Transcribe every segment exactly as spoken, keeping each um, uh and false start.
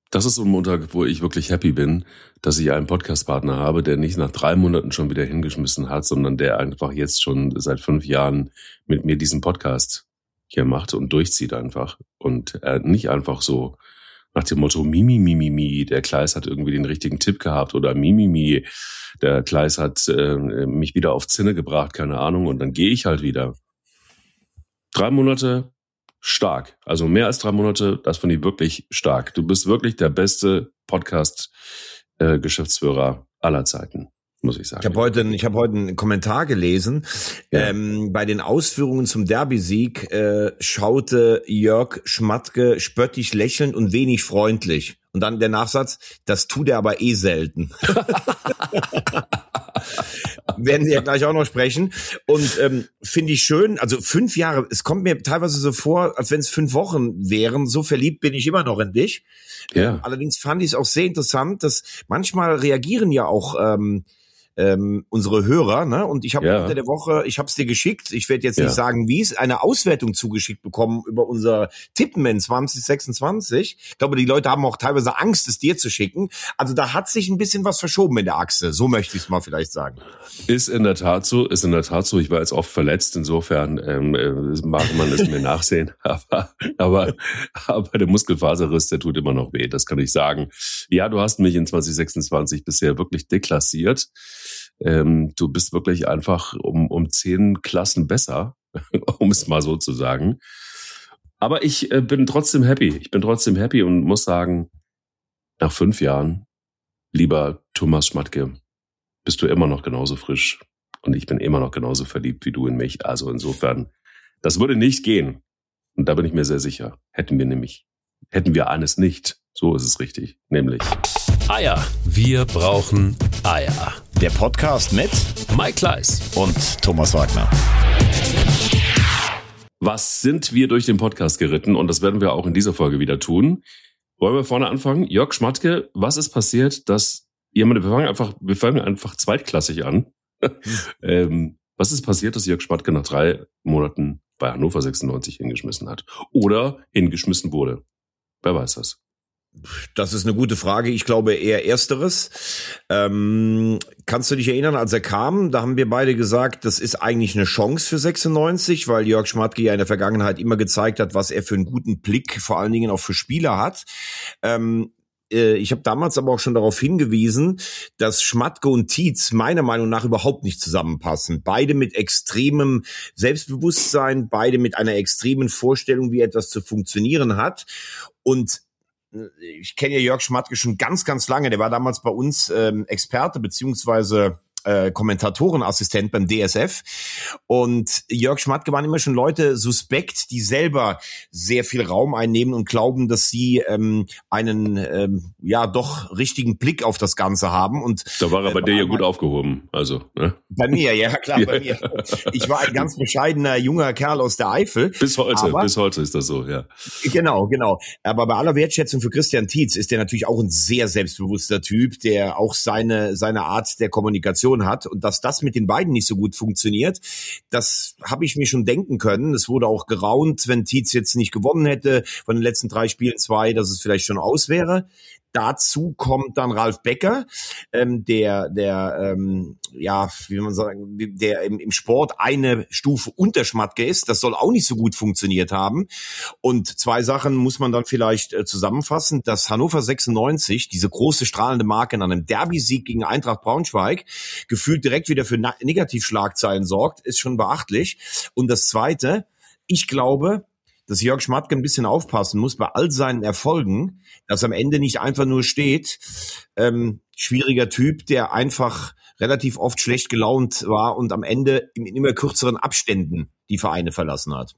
Das ist so ein Montag, wo ich wirklich happy bin, dass ich einen Podcast-Partner habe, der nicht nach drei Monaten schon wieder hingeschmissen hat, sondern der einfach jetzt schon seit fünf Jahren mit mir diesen Podcast hier macht und durchzieht einfach. Und äh, nicht einfach so nach dem Motto, Mimi, Mimi, Mimi, der Kleis hat irgendwie den richtigen Tipp gehabt oder Mimi, Mimi, der Kleis hat äh, mich wieder auf Zinne gebracht, keine Ahnung, und dann gehe ich halt wieder. Drei Monate stark, also mehr als drei Monate, das finde ich wirklich stark. Du bist wirklich der beste Podcast-Geschäftsführer äh, aller Zeiten, muss ich sagen. Ich habe heute, ich habe heute einen Kommentar gelesen. Ja. Ähm, bei den Ausführungen zum Derby-Sieg äh, schaute Jörg Schmatke spöttisch lächelnd und wenig freundlich. Und dann der Nachsatz, das tut er aber eh selten. Werden wir ja gleich auch noch sprechen. Und ähm, finde ich schön, also fünf Jahre, es kommt mir teilweise so vor, als wenn es fünf Wochen wären. So verliebt bin ich immer noch in dich. Ja. Ähm, allerdings fand ich es auch sehr interessant, dass manchmal reagieren ja auch ähm, ähm, unsere Hörer, ne? Und ich habe ja. unter der Woche, ich habe es dir geschickt, ich werde jetzt ja. nicht sagen, wie es, eine Auswertung zugeschickt bekommen über unser Tippman zwanzig sechsundzwanzig. Ich glaube, die Leute haben auch teilweise Angst, es dir zu schicken. Also da hat sich ein bisschen was verschoben in der Achse, so möchte ich es mal vielleicht sagen. Ist in der Tat so, ist in der Tat so. Ich war jetzt oft verletzt, insofern ähm, äh, mag man es mir nachsehen. Aber, aber, aber der Muskelfaserriss, der tut immer noch weh, das kann ich sagen. Ja, du hast mich in zwanzig sechsundzwanzig bisher wirklich deklassiert. Ähm, du bist wirklich einfach um, um zehn Klassen besser, um es mal so zu sagen. Aber ich äh, bin trotzdem happy. Ich bin trotzdem happy und muss sagen, nach fünf Jahren, lieber Thomas Schmatke, bist du immer noch genauso frisch und ich bin immer noch genauso verliebt wie du in mich. Also insofern, das würde nicht gehen. Und da bin ich mir sehr sicher. Hätten wir nämlich, hätten wir eines nicht. So ist es richtig, nämlich Eier. Wir brauchen Eier. Der Podcast mit Mike Kleiss und Thomas Wagner. Was sind wir durch den Podcast geritten? Und das werden wir auch in dieser Folge wieder tun. Wollen wir vorne anfangen? Jörg Schmatke, was ist passiert, dass jemand, wir fangen einfach, wir fangen einfach zweitklassig an. ähm, was ist passiert, dass Jörg Schmatke nach drei Monaten bei Hannover sechsundneunzig hingeschmissen hat? Oder hingeschmissen wurde? Wer weiß das? Das ist eine gute Frage. Ich glaube eher Ersteres. Ähm, kannst du dich erinnern, als er kam, da haben wir beide gesagt, das ist eigentlich eine Chance für sechsundneunzig, weil Jörg Schmatke ja in der Vergangenheit immer gezeigt hat, was er für einen guten Blick vor allen Dingen auch für Spieler hat. Ähm, Ich habe damals aber auch schon darauf hingewiesen, dass Schmatke und Tietz meiner Meinung nach überhaupt nicht zusammenpassen. Beide mit extremem Selbstbewusstsein, beide mit einer extremen Vorstellung, wie etwas zu funktionieren hat. Und ich kenne ja Jörg Schmatke schon ganz, ganz lange. Der war damals bei uns ähm, Experte beziehungsweise äh, Kommentatorenassistent beim D S F. Und Jörg Schmatke waren immer schon Leute suspekt, die selber sehr viel Raum einnehmen und glauben, dass sie ähm, einen ähm, ja doch richtigen Blick auf das Ganze haben. Und da war er bei äh, dir ja gut aufgehoben. Also ne? Bei mir, ja klar, bei mir. Ich war ein ganz bescheidener junger Kerl aus der Eifel. Bis heute, aber, bis heute ist das so, ja. Genau, genau. Aber bei aller Wertschätzung für Christian Tietz ist der natürlich auch ein sehr selbstbewusster Typ, der auch seine seine Art der Kommunikation hat. Und dass das mit den beiden nicht so gut funktioniert, das habe ich mir schon denken können. Es wurde auch geraunt, wenn Tietz jetzt nicht gewonnen hätte, von den letzten drei Spielen zwei, dass es vielleicht schon aus wäre. Dazu kommt dann Ralf Becker, ähm, der, der, ähm, ja, wie will man sagen, der im, im Sport eine Stufe unter Schmatke ist. Das soll auch nicht so gut funktioniert haben. Und zwei Sachen muss man dann vielleicht äh, zusammenfassen. Dass Hannover sechsundneunzig, diese große strahlende Marke in einem Derby-Sieg gegen Eintracht Braunschweig, gefühlt direkt wieder für na- Negativschlagzeilen sorgt, ist schon beachtlich. Und das Zweite, ich glaube, dass Jörg Schmatke ein bisschen aufpassen muss bei all seinen Erfolgen, dass am Ende nicht einfach nur steht, ähm, schwieriger Typ, der einfach relativ oft schlecht gelaunt war und am Ende in immer kürzeren Abständen die Vereine verlassen hat.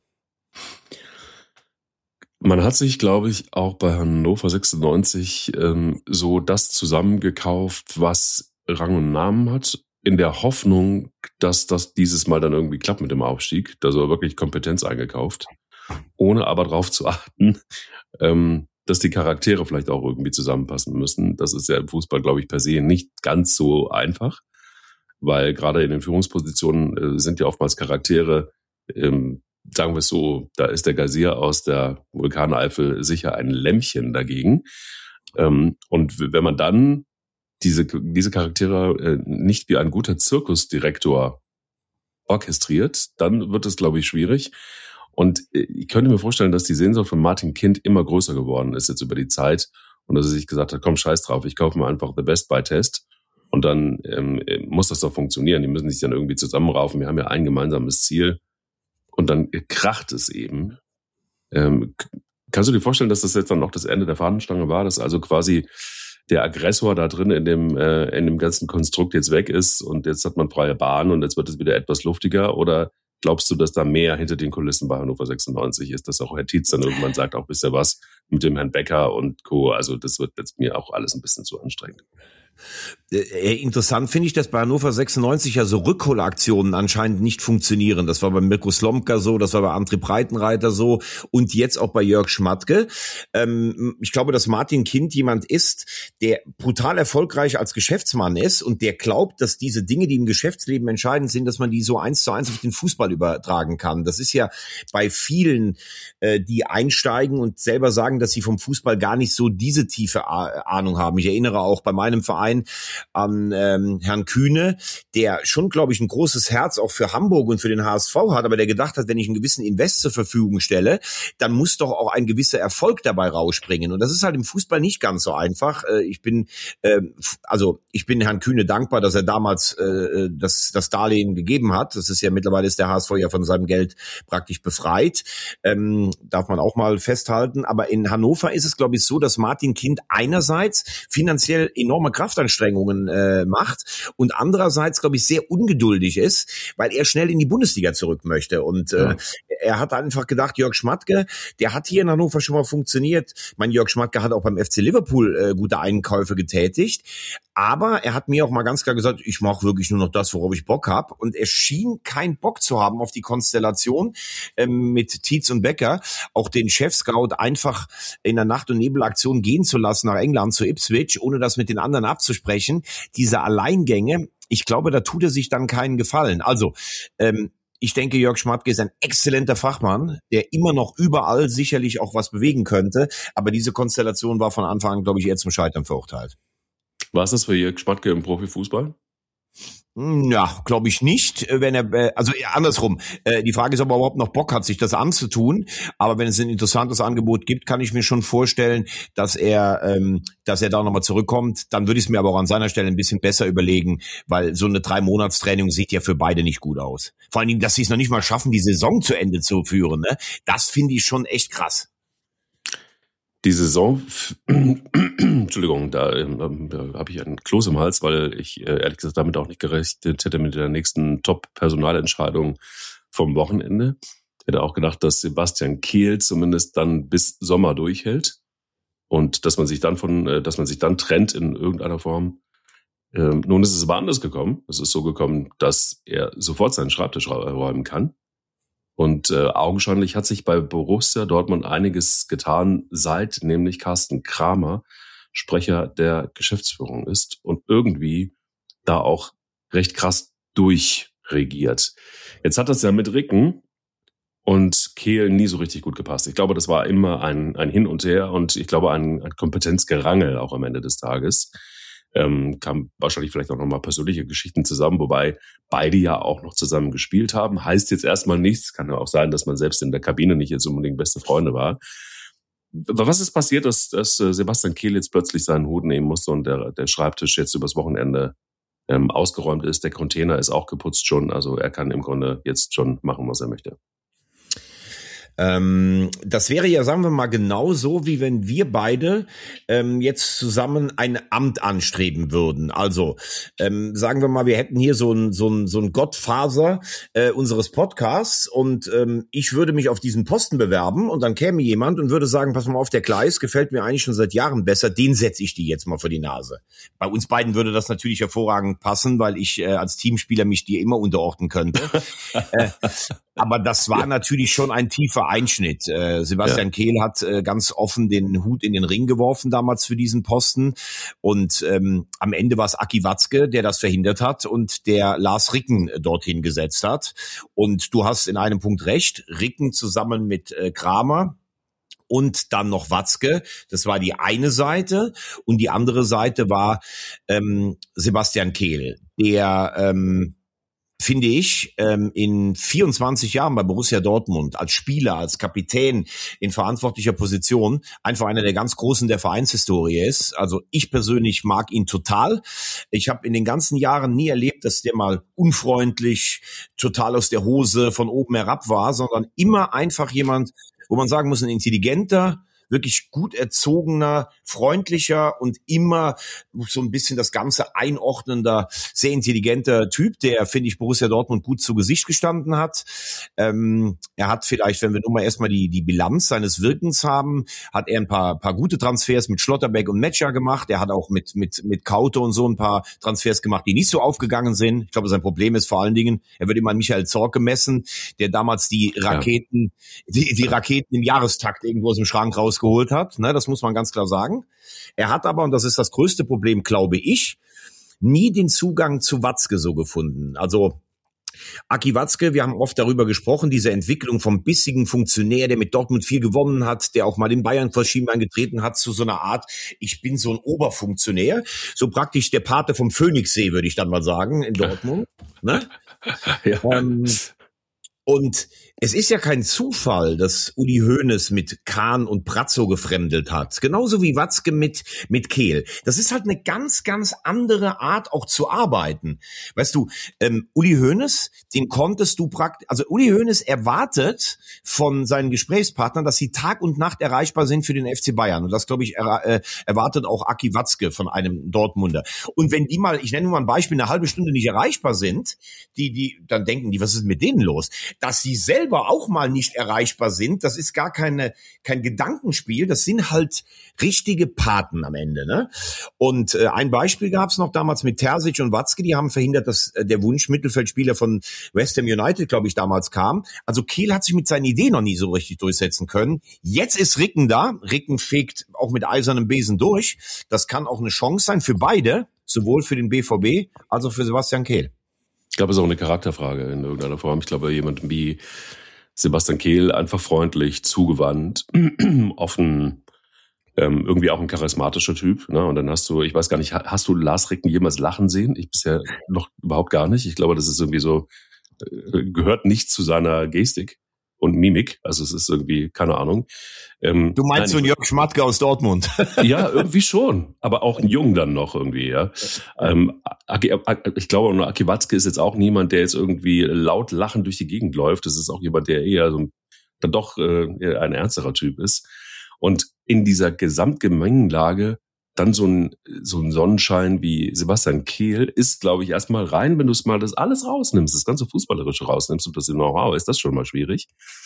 Man hat sich, glaube ich, auch bei Hannover sechsundneunzig ähm, so das zusammengekauft, was Rang und Namen hat, in der Hoffnung, dass das dieses Mal dann irgendwie klappt mit dem Aufstieg. Da so wirklich Kompetenz eingekauft, ohne aber darauf zu achten, ähm, dass die Charaktere vielleicht auch irgendwie zusammenpassen müssen. Das ist ja im Fußball, glaube ich, per se nicht ganz so einfach, weil gerade in den Führungspositionen äh, sind ja oftmals Charaktere, ähm, sagen wir es so, da ist der Gazier aus der Vulkaneifel sicher ein Lämmchen dagegen. Ähm, und wenn man dann diese, diese Charaktere äh, nicht wie ein guter Zirkusdirektor orchestriert, dann wird es, glaube ich, schwierig. Und ich könnte mir vorstellen, dass die Sehnsucht von Martin Kind immer größer geworden ist jetzt über die Zeit und dass er sich gesagt hat, komm, scheiß drauf, ich kaufe mir einfach The Best Buy Test und dann ähm, muss das doch funktionieren. Die müssen sich dann irgendwie zusammenraufen. Wir haben ja ein gemeinsames Ziel und dann kracht es eben. Ähm, kannst du dir vorstellen, dass das jetzt dann noch das Ende der Fahnenstange war, dass also quasi der Aggressor da drin in dem äh, in dem ganzen Konstrukt jetzt weg ist und jetzt hat man freie Bahn und jetzt wird es wieder etwas luftiger? Oder glaubst du, dass da mehr hinter den Kulissen bei Hannover sechsundneunzig ist, dass auch Herr Tietz dann irgendwann sagt, auch wisst ihr was, mit dem Herrn Becker und Co., also das wird jetzt mir auch alles ein bisschen zu anstrengend. Äh, interessant finde ich, dass bei Hannover sechsundneunzig ja so Rückholaktionen anscheinend nicht funktionieren. Das war bei Mirko Slomka so, das war bei André Breitenreiter so und jetzt auch bei Jörg Schmatke. Ähm, ich glaube, dass Martin Kind jemand ist, der brutal erfolgreich als Geschäftsmann ist und der glaubt, dass diese Dinge, die im Geschäftsleben entscheidend sind, dass man die so eins zu eins auf den Fußball übertragen kann. Das ist ja bei vielen, äh, die einsteigen und selber sagen, dass sie vom Fußball gar nicht so diese tiefe Ahnung haben. Ich erinnere auch bei meinem Verein an ähm, Herrn Kühne, der schon, glaube ich, ein großes Herz auch für Hamburg und für den H S V hat, aber der gedacht hat, wenn ich einen gewissen Invest zur Verfügung stelle, dann muss doch auch ein gewisser Erfolg dabei rausspringen. Und das ist halt im Fußball nicht ganz so einfach. Äh, ich bin äh, also ich bin Herrn Kühne dankbar, dass er damals äh, das, das Darlehen gegeben hat. Das ist ja mittlerweile ist der H S V ja von seinem Geld praktisch befreit. Ähm, darf man auch mal festhalten. Aber in Hannover ist es, glaube ich, so, dass Martin Kind einerseits finanziell enorme Kraftanstrengungen äh, macht und andererseits, glaube ich, sehr ungeduldig ist, weil er schnell in die Bundesliga zurück möchte. Und äh, ja. er hat einfach gedacht, Jörg Schmatke, der hat hier in Hannover schon mal funktioniert. Mein Jörg Schmatke hat auch beim F C Liverpool äh, gute Einkäufe getätigt. Aber er hat mir auch mal ganz klar gesagt, ich mache wirklich nur noch das, worauf ich Bock habe. Und er schien keinen Bock zu haben auf die Konstellation ähm, mit Tietz und Becker, auch den Chef-Scout einfach in der Nacht- und Nebelaktion gehen zu lassen nach England zu Ipswich, ohne das mit den anderen abzusprechen. Diese Alleingänge, ich glaube, da tut er sich dann keinen Gefallen. Also, ähm, ich denke, Jörg Schmatke ist ein exzellenter Fachmann, der immer noch überall sicherlich auch was bewegen könnte. Aber diese Konstellation war von Anfang an, glaube ich, eher zum Scheitern verurteilt. War es das für Jörg Schmatke im Profifußball? Ja, glaube ich nicht. Wenn er, also andersrum. Die Frage ist, ob er überhaupt noch Bock hat, sich das anzutun. Aber wenn es ein interessantes Angebot gibt, kann ich mir schon vorstellen, dass er, ähm, dass er da nochmal zurückkommt. Dann würde ich es mir aber auch an seiner Stelle ein bisschen besser überlegen, weil so eine Drei-Monats-Training sieht ja für beide nicht gut aus. Vor allen Dingen, dass sie es noch nicht mal schaffen, die Saison zu Ende zu führen. Ne? Das finde ich schon echt krass. Die Saison, Entschuldigung, da, ähm, da habe ich einen Kloß im Hals, weil ich äh, ehrlich gesagt damit auch nicht gerechnet hätte mit der nächsten Top-Personalentscheidung vom Wochenende. Ich hätte auch gedacht, dass Sebastian Kehl zumindest dann bis Sommer durchhält und dass man sich dann von, äh, dass man sich dann trennt in irgendeiner Form. Ähm, nun ist es aber anders gekommen. Es ist so gekommen, dass er sofort seinen Schreibtisch räumen kann. Und äh, augenscheinlich hat sich bei Borussia Dortmund einiges getan, seit nämlich Carsten Kramer Sprecher der Geschäftsführung ist und irgendwie da auch recht krass durchregiert. Jetzt hat das ja mit Ricken und Kehl nie so richtig gut gepasst. Ich glaube, das war immer ein, ein Hin und Her und ich glaube ein, ein Kompetenzgerangel auch am Ende des Tages. Ähm, kam wahrscheinlich vielleicht auch nochmal persönliche Geschichten zusammen, wobei beide ja auch noch zusammen gespielt haben. Heißt jetzt erstmal nichts. Kann ja auch sein, dass man selbst in der Kabine nicht jetzt unbedingt beste Freunde war. Was ist passiert, dass, dass Sebastian Kehl jetzt plötzlich seinen Hut nehmen musste und der, der Schreibtisch jetzt übers Wochenende ähm, ausgeräumt ist? Der Container ist auch geputzt schon. Also er kann im Grunde jetzt schon machen, was er möchte. Ähm, das wäre ja, sagen wir mal, genauso, wie wenn wir beide ähm, jetzt zusammen ein Amt anstreben würden. Also ähm, sagen wir mal, wir hätten hier so ein so ein so ein Gottfaser äh, unseres Podcasts und ähm, ich würde mich auf diesen Posten bewerben und dann käme jemand und würde sagen, pass mal auf, der Kleis gefällt mir eigentlich schon seit Jahren besser, den setze ich dir jetzt mal vor die Nase. Bei uns beiden würde das natürlich hervorragend passen, weil ich äh, als Teamspieler mich dir immer unterordnen könnte. äh, aber das war ja natürlich schon ein tiefer Einschnitt. Äh, Sebastian ja. Kehl hat äh, ganz offen den Hut in den Ring geworfen damals für diesen Posten und ähm, am Ende war es Aki Watzke, der das verhindert hat und der Lars Ricken dorthin gesetzt hat. Und du hast in einem Punkt recht, Ricken zusammen mit äh, Kramer und dann noch Watzke. Das war die eine Seite. Und die andere Seite war ähm, Sebastian Kehl, der, ähm, finde ich, ähm, in vierundzwanzig Jahren bei Borussia Dortmund als Spieler, als Kapitän in verantwortlicher Position einfach einer der ganz Großen der Vereinshistorie ist. Also ich persönlich mag ihn total. Ich habe in den ganzen Jahren nie erlebt, dass der mal unfreundlich, total aus der Hose von oben herab war, sondern immer einfach jemand, wo man sagen muss, ein intelligenter, wirklich gut erzogener, freundlicher und immer so ein bisschen das Ganze einordnender, sehr intelligenter Typ, der, finde ich, Borussia Dortmund gut zu Gesicht gestanden hat. Ähm, er hat vielleicht, wenn wir nun mal erstmal die, die Bilanz seines Wirkens haben, hat er ein paar, paar gute Transfers mit Schlotterbeck und Metscher gemacht. Er hat auch mit, mit, mit Kaute und so ein paar Transfers gemacht, die nicht so aufgegangen sind. Ich glaube, sein Problem ist vor allen Dingen, er wird immer an Michael Zorc gemessen, der damals die Raketen, ja. die, die Raketen im Jahrestakt irgendwo aus dem Schrank raus geholt hat, ne, das muss man ganz klar sagen. Er hat aber, und das ist das größte Problem, glaube ich, nie den Zugang zu Watzke so gefunden. Also Aki Watzke, wir haben oft darüber gesprochen, diese Entwicklung vom bissigen Funktionär, der mit Dortmund viel gewonnen hat, der auch mal in Bayern vor Schienbein getreten hat, zu so einer Art, ich bin so ein Oberfunktionär, so praktisch der Pate vom Phoenixsee, würde ich dann mal sagen, in Dortmund. Ne? Ja. Ähm, und es ist ja kein Zufall, dass Uli Hoeneß mit Kahn und Pratzo gefremdelt hat. Genauso wie Watzke mit, mit Kehl. Das ist halt eine ganz, ganz andere Art auch zu arbeiten. Weißt du, ähm, Uli Hoeneß, den konntest du praktisch, also Uli Hoeneß erwartet von seinen Gesprächspartnern, dass sie Tag und Nacht erreichbar sind für den F C Bayern. Und das, glaube ich, er, äh, erwartet auch Aki Watzke von einem Dortmunder. Und wenn die mal, ich nenne nur mal ein Beispiel, eine halbe Stunde nicht erreichbar sind, die, die, dann denken die, was ist mit denen los? Dass sie selber auch mal nicht erreichbar sind, das ist gar keine, kein Gedankenspiel, das sind halt richtige Paten am Ende, ne? Und äh, ein Beispiel gab es noch damals mit Terzic und Watzke, die haben verhindert, dass äh, der Wunsch-Mittelfeldspieler von West Ham United, glaube ich, damals kam. Also Kehl hat sich mit seiner Idee noch nie so richtig durchsetzen können. Jetzt ist Ricken da, Ricken fegt auch mit eisernem Besen durch. Das kann auch eine Chance sein für beide, sowohl für den B V B als auch für Sebastian Kehl. Ich glaube, es ist auch eine Charakterfrage in irgendeiner Form. Ich glaube, jemand wie Sebastian Kehl, einfach freundlich, zugewandt, offen, ähm, irgendwie auch ein charismatischer Typ. Ne? Und dann hast du, ich weiß gar nicht, hast du Lars Ricken jemals lachen sehen? Ich bisher noch überhaupt gar nicht. Ich glaube, das ist irgendwie so, äh, gehört nicht zu seiner Gestik und Mimik. Also es ist irgendwie, keine Ahnung. Ähm, du meinst nein, so einen Jörg Schmatke aus Dortmund? Ja, irgendwie schon. Aber auch ein Jung dann noch irgendwie, ja. Ähm, ich glaube, Aki Watzke ist jetzt auch niemand, der jetzt irgendwie laut lachend durch die Gegend läuft. Das ist auch jemand, der eher so dann doch äh, eher ein ernsterer Typ ist. Und in dieser Gesamtgemengenlage dann so ein, so ein Sonnenschein wie Sebastian Kehl ist, glaube ich, erstmal rein, wenn du es mal das alles rausnimmst, das ganze Fußballerische rausnimmst und das im Know-how ist, das schon mal schwierig.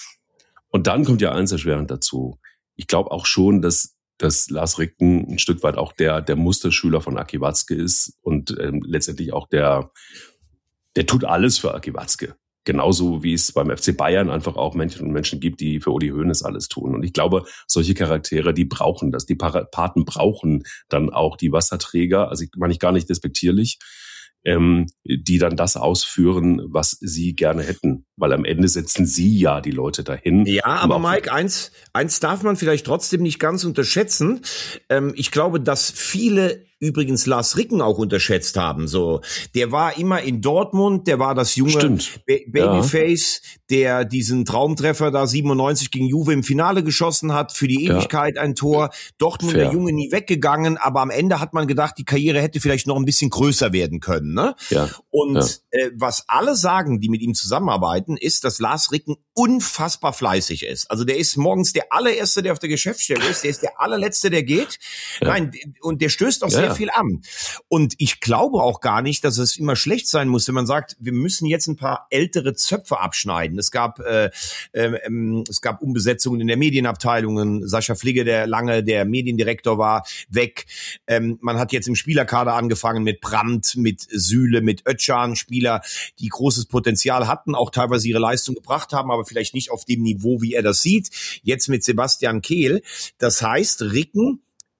Und dann kommt ja eins erschwerend dazu. Ich glaube auch schon, dass, dass Lars Ricken ein Stück weit auch der, der Musterschüler von Aki Watzke ist und ähm, letztendlich auch der, der tut alles für Aki Watzke. Genauso wie es beim F C Bayern einfach auch Menschen und Menschen gibt, die für Uli Hoeneß alles tun. Und ich glaube, solche Charaktere, die brauchen das. Die Paten brauchen dann auch die Wasserträger, also ich meine ich gar nicht despektierlich, ähm, die dann das ausführen, was sie gerne hätten. Weil am Ende setzen sie ja die Leute dahin. Ja, aber Mike, eins, eins darf man vielleicht trotzdem nicht ganz unterschätzen. Ähm, ich glaube, dass viele übrigens Lars Ricken auch unterschätzt haben. So, der war immer in Dortmund, der war das junge ba- Babyface, ja. der diesen Traumtreffer da siebenundneunzig gegen Juve im Finale geschossen hat, für die Ewigkeit ja. ein Tor. Dortmund Fair. Der Junge nie weggegangen, aber am Ende hat man gedacht, die Karriere hätte vielleicht noch ein bisschen größer werden können. Ne? Ja. Und ja. Äh, was alle sagen, die mit ihm zusammenarbeiten, ist, dass Lars Ricken unfassbar fleißig ist. Also der ist morgens der allererste, der auf der Geschäftsstelle ist, der ist der allerletzte, der geht. Ja. Nein, und der stößt auch ja. sehr viel an. Und ich glaube auch gar nicht, dass es immer schlecht sein muss, wenn man sagt, wir müssen jetzt ein paar ältere Zöpfe abschneiden. Es gab äh, äh, es gab Umbesetzungen in der Medienabteilung. Sascha Fligge, der lange der Mediendirektor war, weg. Ähm, man hat jetzt im Spielerkader angefangen mit Brandt, mit Süle, mit Özcan, Spieler, die großes Potenzial hatten, auch teilweise ihre Leistung gebracht haben, aber vielleicht nicht auf dem Niveau, wie er das sieht. Jetzt mit Sebastian Kehl. Das heißt, Ricken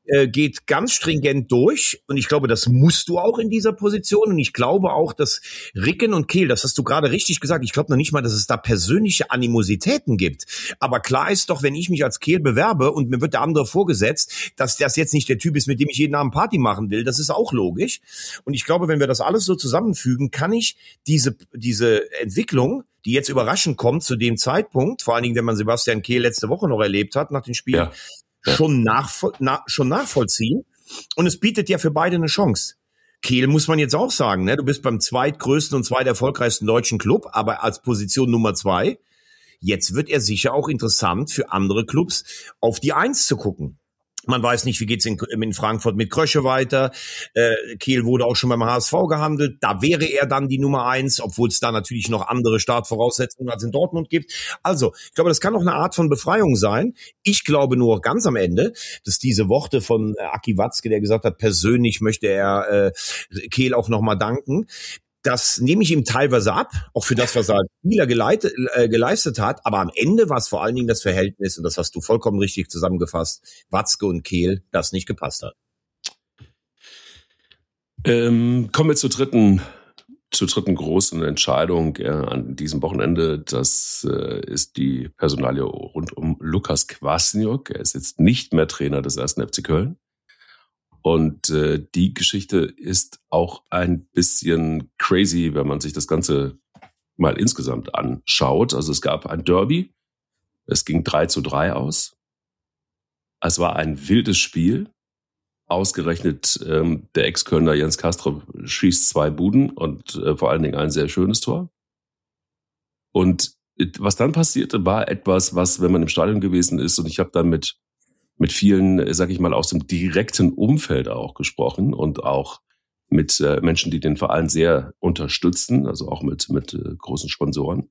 äh, geht ganz stringent durch und ich glaube, das musst du auch in dieser Position und ich glaube auch, dass Ricken und Kehl, das hast du gerade richtig gesagt, ich glaube noch nicht mal, dass es da persönliche Animositäten gibt, aber klar ist doch, wenn ich mich als Kehl bewerbe und mir wird der andere vorgesetzt, dass das jetzt nicht der Typ ist, mit dem ich jeden Abend Party machen will, das ist auch logisch und ich glaube, wenn wir das alles so zusammenfügen, kann ich diese, diese Entwicklung, die jetzt überraschend kommt zu dem Zeitpunkt, vor allen Dingen, wenn man Sebastian Kehl letzte Woche noch erlebt hat nach dem Spiel, ja. Ja. schon, nachvoll, na, schon nachvollziehen. Und es bietet ja für beide eine Chance. Kehl muss man jetzt auch sagen, ne? Du bist beim zweitgrößten und zweiterfolgreichsten deutschen Club, aber als Position Nummer zwei. Jetzt wird er sicher auch interessant für andere Clubs, auf die Eins zu gucken. Man weiß nicht, wie geht's in, in Frankfurt mit Krösche weiter. Äh, Kehl wurde auch schon beim H S V gehandelt. Da wäre er dann die Nummer eins, obwohl es da natürlich noch andere Startvoraussetzungen als in Dortmund gibt. Also, ich glaube, das kann auch eine Art von Befreiung sein. Ich glaube nur ganz am Ende, dass diese Worte von äh, Aki Watzke, der gesagt hat, persönlich möchte er äh, Kehl auch nochmal danken. Das nehme ich ihm teilweise ab, auch für das, was er als Spieler geleitet, äh, geleistet hat. Aber am Ende war es vor allen Dingen das Verhältnis, und das hast du vollkommen richtig zusammengefasst, Watzke und Kehl, das nicht gepasst hat. Ähm, kommen wir zur dritten, zur dritten großen Entscheidung äh, an diesem Wochenende. Das äh, ist die Personalie rund um Lukas Kwasniok. Er ist jetzt nicht mehr Trainer des ersten F C Köln. Und äh, die Geschichte ist auch ein bisschen crazy, wenn man sich das Ganze mal insgesamt anschaut. Also es gab ein Derby, es ging drei zu drei aus. Es war ein wildes Spiel. Ausgerechnet ähm, der Ex-Kölner Jens Kastrop schießt zwei Buden und äh, vor allen Dingen ein sehr schönes Tor. Und was dann passierte, war etwas, was, wenn man im Stadion gewesen ist, und ich habe dann mit mit vielen, sag ich mal, aus dem direkten Umfeld auch gesprochen und auch mit äh, Menschen, die den Verein sehr unterstützen, also auch mit mit äh, großen Sponsoren.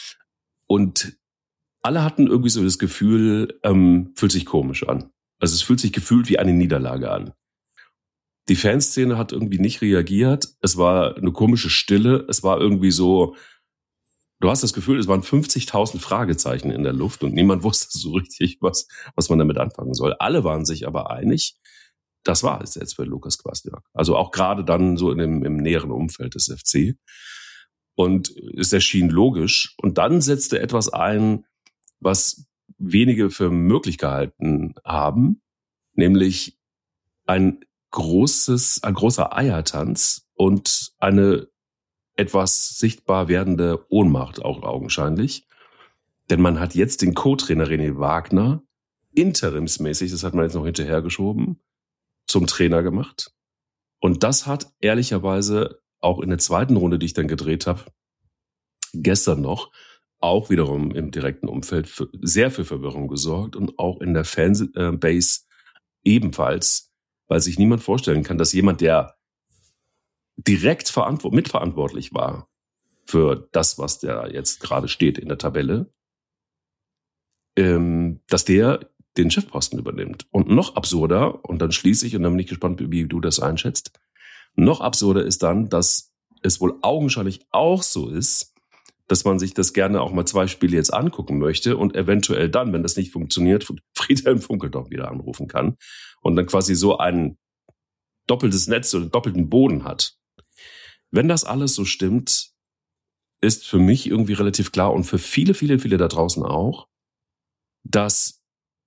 Und alle hatten irgendwie so das Gefühl, ähm, fühlt sich komisch an. Also es fühlt sich gefühlt wie eine Niederlage an. Die Fanszene hat irgendwie nicht reagiert. Es war eine komische Stille. Es war irgendwie so, du hast das Gefühl, es waren fünfzigtausend Fragezeichen in der Luft und niemand wusste so richtig, was, was man damit anfangen soll. Alle waren sich aber einig, das war es jetzt für Lukas Kwasniok. Also auch gerade dann so in dem, im näheren Umfeld des F C. Und es erschien logisch. Und dann setzte etwas ein, was wenige für möglich gehalten haben, nämlich ein großes, ein großer Eiertanz und eine etwas sichtbar werdende Ohnmacht auch augenscheinlich. Denn man hat jetzt den Co-Trainer René Wagner interimsmäßig, das hat man jetzt noch hinterhergeschoben, zum Trainer gemacht. Und das hat ehrlicherweise auch in der zweiten Runde, die ich dann gedreht habe, gestern noch, auch wiederum im direkten Umfeld für, sehr für Verwirrung gesorgt und auch in der Fanbase ebenfalls, weil sich niemand vorstellen kann, dass jemand, der direkt verantwort- mitverantwortlich war für das, was da jetzt gerade steht in der Tabelle, ähm, dass der den Chefposten übernimmt. Und noch absurder, und dann schließe ich, und dann bin ich gespannt, wie du das einschätzt, noch absurder ist dann, dass es wohl augenscheinlich auch so ist, dass man sich das gerne auch mal zwei Spiele jetzt angucken möchte und eventuell dann, wenn das nicht funktioniert, Friedhelm Funkel doch wieder anrufen kann und dann quasi so ein doppeltes Netz oder doppelten Boden hat. Wenn das alles so stimmt, ist für mich irgendwie relativ klar und für viele, viele, viele da draußen auch, dass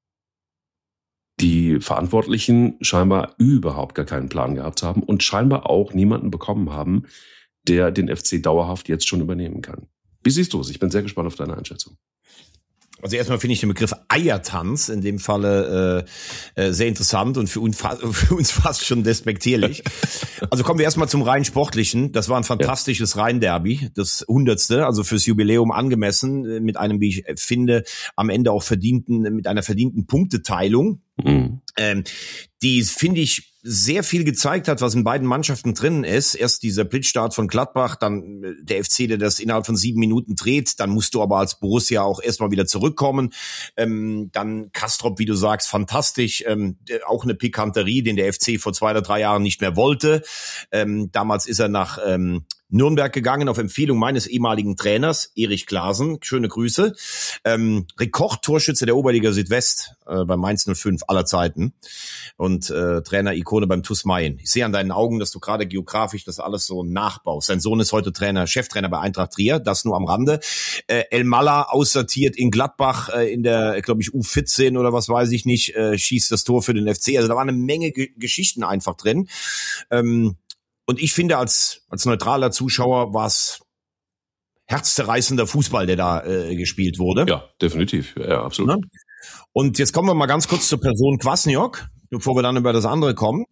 die Verantwortlichen scheinbar überhaupt gar keinen Plan gehabt haben und scheinbar auch niemanden bekommen haben, der den F C dauerhaft jetzt schon übernehmen kann. Wie siehst du es? Ich bin sehr gespannt auf deine Einschätzung. Also erstmal finde ich den Begriff Eiertanz in dem Falle äh, äh, sehr interessant und für uns, für uns fast schon despektierlich. Also kommen wir erstmal zum rein Sportlichen. Das war ein fantastisches ja. Rhein-Derby, das hundertste, also fürs Jubiläum angemessen, mit einem, wie ich finde, am Ende auch verdienten, mit einer verdienten Punkteteilung. Mhm. Ähm, die, finde ich, sehr viel gezeigt hat, was in beiden Mannschaften drin ist. Erst dieser Blitzstart von Gladbach, dann der F C, der das innerhalb von sieben Minuten dreht. Dann musst du aber als Borussia auch erstmal wieder zurückkommen. Ähm, dann Kastrop, wie du sagst, fantastisch. Ähm, auch eine Pikanterie, den der F C vor zwei oder drei Jahren nicht mehr wollte. Ähm, damals ist er nach... Ähm, Nürnberg gegangen auf Empfehlung meines ehemaligen Trainers, Erich Klaasen. Schöne Grüße. Ähm, Rekordtorschütze der Oberliga Südwest äh, bei Mainz null fünf aller Zeiten und äh, Trainer-Ikone beim TuS Mayen. Ich sehe an deinen Augen, dass du gerade geografisch das alles so nachbaust. Sein Sohn ist heute Trainer, Cheftrainer bei Eintracht Trier, das nur am Rande. Äh, El Malla aussortiert in Gladbach äh, in der, glaube ich, U vierzehn oder was weiß ich nicht, äh, schießt das Tor für den F C. Also da war eine Menge Ge- Geschichten einfach drin. Ähm, Und ich finde, als als neutraler Zuschauer war es herzzerreißender Fußball, der da äh, gespielt wurde. Ja, definitiv. Ja, absolut. Ne? Und jetzt kommen wir mal ganz kurz zur Person Kwasniok, bevor wir dann über das andere kommen.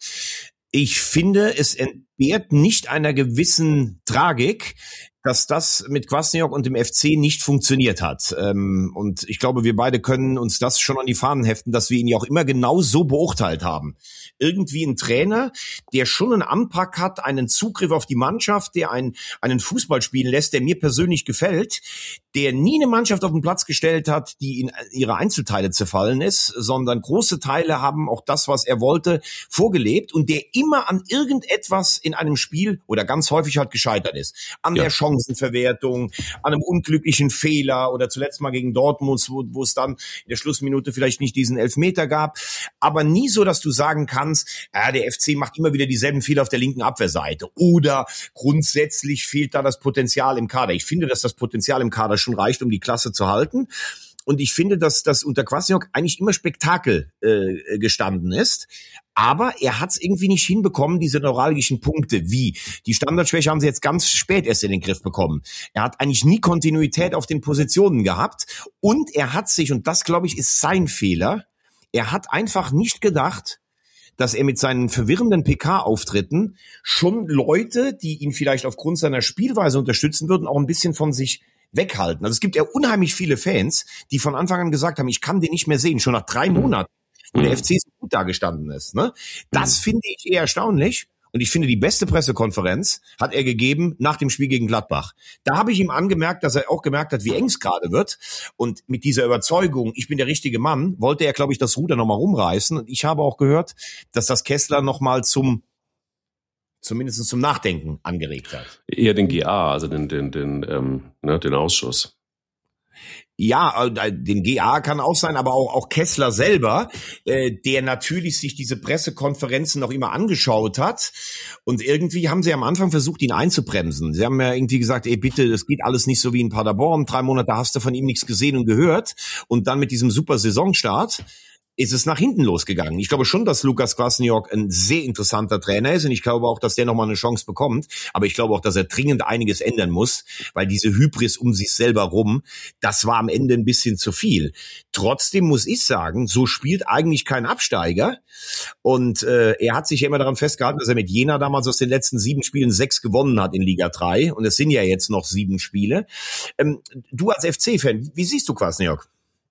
Ich finde, es entbehrt nicht einer gewissen Tragik, dass das mit Kwasniok und dem F C nicht funktioniert hat. Ähm, und ich glaube, wir beide können uns das schon an die Fahnen heften, dass wir ihn ja auch immer genau so beurteilt haben. Irgendwie ein Trainer, der schon einen Anpack hat, einen Zugriff auf die Mannschaft, der einen, einen Fußball spielen lässt, der mir persönlich gefällt, der nie eine Mannschaft auf den Platz gestellt hat, die in ihre Einzelteile zerfallen ist, sondern große Teile haben auch das, was er wollte, vorgelebt und der immer an irgendetwas in einem Spiel oder ganz häufig halt gescheitert ist. An ja. der Chancenverwertung, an einem unglücklichen Fehler oder zuletzt mal gegen Dortmund, wo, wo es dann in der Schlussminute vielleicht nicht diesen Elfmeter gab, aber nie so, dass du sagen kannst, ja, der F C macht immer wieder dieselben Fehler auf der linken Abwehrseite oder grundsätzlich fehlt da das Potenzial im Kader. Ich finde, dass das Potenzial im Kader schon reicht, um die Klasse zu halten. Und ich finde, dass das unter Kwasniok eigentlich immer Spektakel äh, gestanden ist. Aber er hat es irgendwie nicht hinbekommen, diese neuralgischen Punkte wie die Standardschwäche haben sie jetzt ganz spät erst in den Griff bekommen. Er hat eigentlich nie Kontinuität auf den Positionen gehabt. Und er hat sich, und das glaube ich ist sein Fehler, er hat einfach nicht gedacht, dass er mit seinen verwirrenden P K-Auftritten schon Leute, die ihn vielleicht aufgrund seiner Spielweise unterstützen würden, auch ein bisschen von sich weghalten. Also es gibt ja unheimlich viele Fans, die von Anfang an gesagt haben, ich kann den nicht mehr sehen, schon nach drei Monaten, wo der F C so gut dagestanden ist. Ne? Das finde ich eher erstaunlich. Und ich finde, die beste Pressekonferenz hat er gegeben nach dem Spiel gegen Gladbach. Da habe ich ihm angemerkt, dass er auch gemerkt hat, wie eng es gerade wird. Und mit dieser Überzeugung, ich bin der richtige Mann, wollte er, glaube ich, das Ruder nochmal rumreißen. Und ich habe auch gehört, dass das Kessler nochmal zum, zumindest zum Nachdenken angeregt hat. Eher den G A, also den, den, den, ähm, ne, den Ausschuss. Ja, den G A kann auch sein, aber auch, auch Kessler selber, äh, der natürlich sich diese Pressekonferenzen noch immer angeschaut hat. Und irgendwie haben sie am Anfang versucht, ihn einzubremsen. Sie haben ja irgendwie gesagt, ey bitte, das geht alles nicht so wie in Paderborn. Drei Monate hast du von ihm nichts gesehen und gehört. Und dann mit diesem super Saisonstart ist es nach hinten losgegangen. Ich glaube schon, dass Lukas Kwasniok ein sehr interessanter Trainer ist und ich glaube auch, dass der nochmal eine Chance bekommt. Aber ich glaube auch, dass er dringend einiges ändern muss, weil diese Hybris um sich selber rum, das war am Ende ein bisschen zu viel. Trotzdem muss ich sagen, so spielt eigentlich kein Absteiger und äh, er hat sich ja immer daran festgehalten, dass er mit Jena damals aus den letzten sieben Spielen sechs gewonnen hat in Liga drei und es sind ja jetzt noch sieben Spiele. Ähm, du als F C-Fan, wie siehst du Kwasniok?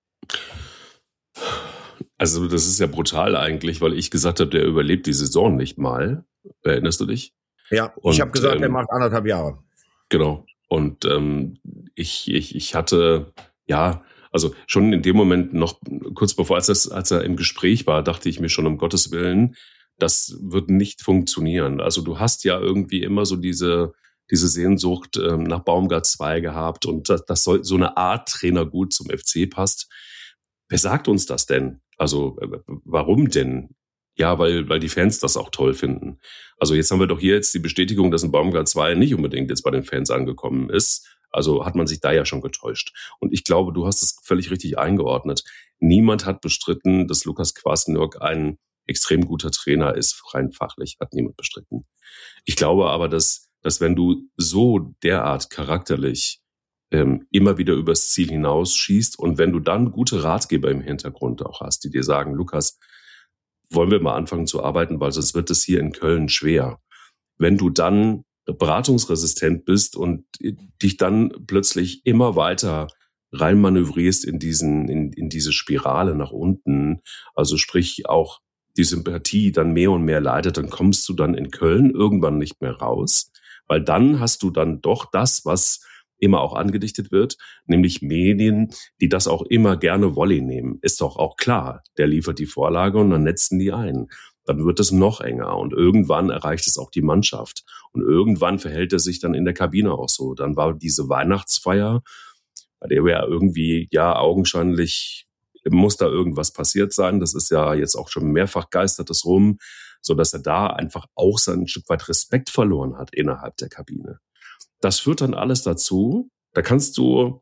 Also das ist ja brutal eigentlich, weil ich gesagt habe, der überlebt die Saison nicht mal. Erinnerst du dich? Ja, und, ich habe gesagt, ähm, er macht anderthalb Jahre. Genau. Und ähm, ich, ich, ich hatte, ja, also schon in dem Moment noch kurz bevor, als, das, als er im Gespräch war, dachte ich mir schon, um Gottes Willen, das wird nicht funktionieren. Also du hast ja irgendwie immer so diese diese Sehnsucht ähm, nach Baumgart zwei gehabt und dass, dass so eine Art Trainer gut zum F C passt. Wer sagt uns das denn? Also warum denn? Ja, weil weil die Fans das auch toll finden. Also jetzt haben wir doch hier jetzt die Bestätigung, dass ein Baumgart zwei nicht unbedingt jetzt bei den Fans angekommen ist. Also hat man sich da ja schon getäuscht. Und ich glaube, du hast es völlig richtig eingeordnet. Niemand hat bestritten, dass Lukas Kwasniok ein extrem guter Trainer ist, rein fachlich, hat niemand bestritten. Ich glaube aber, dass, dass wenn du so derart charakterlich Ähm, immer wieder übers Ziel hinausschießt und wenn du dann gute Ratgeber im Hintergrund auch hast, die dir sagen, Lukas, wollen wir mal anfangen zu arbeiten, weil sonst wird es hier in Köln schwer. Wenn du dann beratungsresistent bist und dich dann plötzlich immer weiter reinmanövrierst in diesen, in, in diese Spirale nach unten, also sprich auch die Sympathie dann mehr und mehr leidet, dann kommst du dann in Köln irgendwann nicht mehr raus, weil dann hast du dann doch das, was immer auch angedichtet wird, nämlich Medien, die das auch immer gerne Volley nehmen. Ist doch auch klar, der liefert die Vorlage und dann netzen die ein. dann wird es noch enger und irgendwann erreicht es auch die Mannschaft und irgendwann verhält er sich dann in der Kabine auch so. Dann war diese Weihnachtsfeier, bei der wir ja irgendwie, ja, augenscheinlich muss da irgendwas passiert sein. Das ist ja jetzt auch schon mehrfach geistert es rum, so dass er da einfach auch sein Stück weit Respekt verloren hat innerhalb der Kabine. Das führt dann alles dazu, da kannst du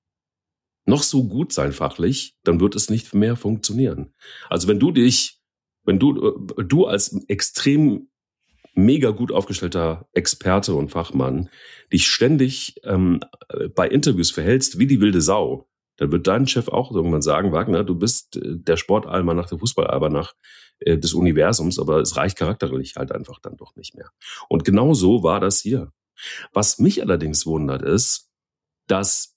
noch so gut sein fachlich, dann wird es nicht mehr funktionieren. Also wenn du dich Wenn du, du als extrem mega gut aufgestellter Experte und Fachmann dich ständig ähm, bei Interviews verhältst wie die wilde Sau, dann wird dein Chef auch irgendwann sagen, Wagner, du bist der Sportalmanach, der Fußballalmanach äh, des Universums, aber es reicht charakterlich halt einfach dann doch nicht mehr. Und genau so war das hier. Was mich allerdings wundert ist, dass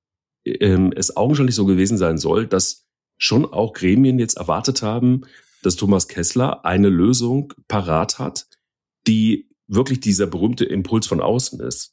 ähm, es augenscheinlich so gewesen sein soll, dass schon auch Gremien jetzt erwartet haben, dass Thomas Kessler eine Lösung parat hat, die wirklich dieser berühmte Impuls von außen ist.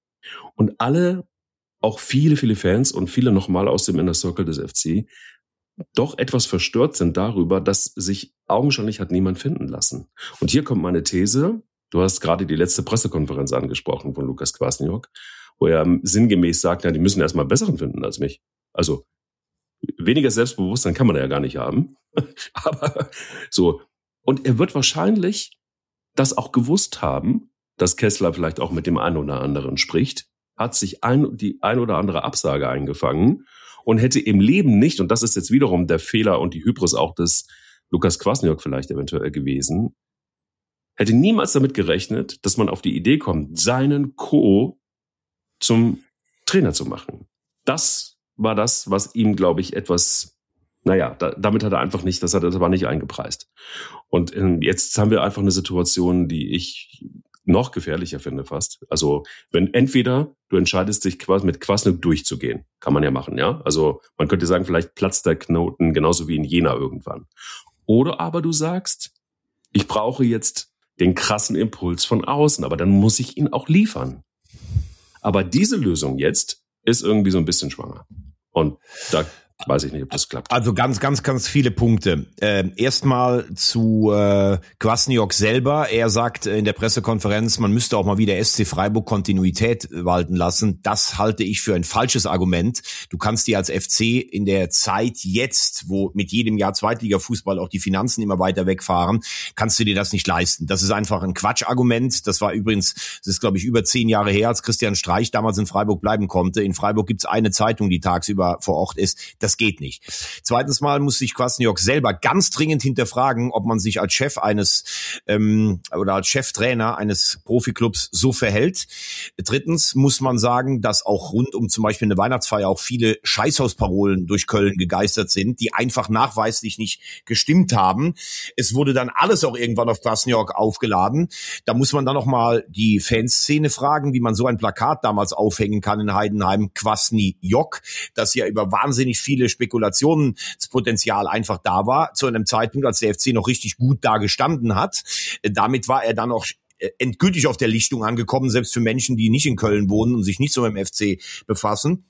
Und alle, auch viele, viele Fans und viele nochmal aus dem Inner Circle des F C, doch etwas verstört sind darüber, dass sich augenscheinlich hat niemand finden lassen. Und hier kommt meine These. Du hast gerade die letzte Pressekonferenz angesprochen von Lukas Kwasniok, wo er sinngemäß sagt, ja, die müssen erstmal einen besseren finden als mich. Also weniger Selbstbewusstsein kann man ja gar nicht haben. Aber so. Und er wird wahrscheinlich das auch gewusst haben, dass Kessler vielleicht auch mit dem einen oder anderen spricht, hat sich ein, die ein oder andere Absage eingefangen und hätte im Leben nicht, und das ist jetzt wiederum der Fehler und die Hybris auch des Lukas Kwasniok vielleicht eventuell gewesen, hätte niemals damit gerechnet, dass man auf die Idee kommt, seinen Co. zum Trainer zu machen. Das war das, was ihm, glaube ich, etwas, naja, da, damit hat er einfach nicht, das hat er aber nicht eingepreist. Und ähm, jetzt haben wir einfach eine Situation, die ich noch gefährlicher finde fast. Also wenn entweder du entscheidest dich quasi mit Kwasniok durchzugehen, kann man ja machen, ja. Also man könnte sagen, vielleicht platzt der Knoten genauso wie in Jena irgendwann. Oder aber du sagst, ich brauche jetzt den krassen Impuls von außen, aber dann muss ich ihn auch liefern. Aber diese Lösung jetzt ist irgendwie so ein bisschen schwanger. Und da weiß ich nicht, ob das klappt. Also ganz, ganz, ganz viele Punkte. Äh, Erstmal zu äh, Kwasniok selber. Er sagt in der Pressekonferenz, man müsste auch mal wieder S C Freiburg Kontinuität walten lassen. Das halte ich für ein falsches Argument. Du kannst dir als F C in der Zeit jetzt, wo mit jedem Jahr Zweitliga-Fußball auch die Finanzen immer weiter wegfahren, kannst du dir das nicht leisten. Das ist einfach ein Quatschargument. Das war übrigens, das ist glaube ich über zehn Jahre her, als Christian Streich damals in Freiburg bleiben konnte. In Freiburg gibt's eine Zeitung, die tagsüber vor Ort ist. Das geht nicht. Zweitens mal muss sich Kwasniok selber ganz dringend hinterfragen, ob man sich als Chef eines ähm, oder als Cheftrainer eines Profiklubs so verhält. Drittens muss man sagen, dass auch rund um zum Beispiel eine Weihnachtsfeier auch viele Scheißhausparolen durch Köln gegeistert sind, die einfach nachweislich nicht gestimmt haben. Es wurde dann alles auch irgendwann auf Kwasniok aufgeladen. Da muss man dann noch mal die Fanszene fragen, wie man so ein Plakat damals aufhängen kann in Heidenheim, Kwasniok, das ja über wahnsinnig viele Spekulationspotenzial einfach da war, zu einem Zeitpunkt, als der F C noch richtig gut da gestanden hat. Damit war er dann auch endgültig auf der Lichtung angekommen, selbst für Menschen, die nicht in Köln wohnen und sich nicht so mit dem F C befassen.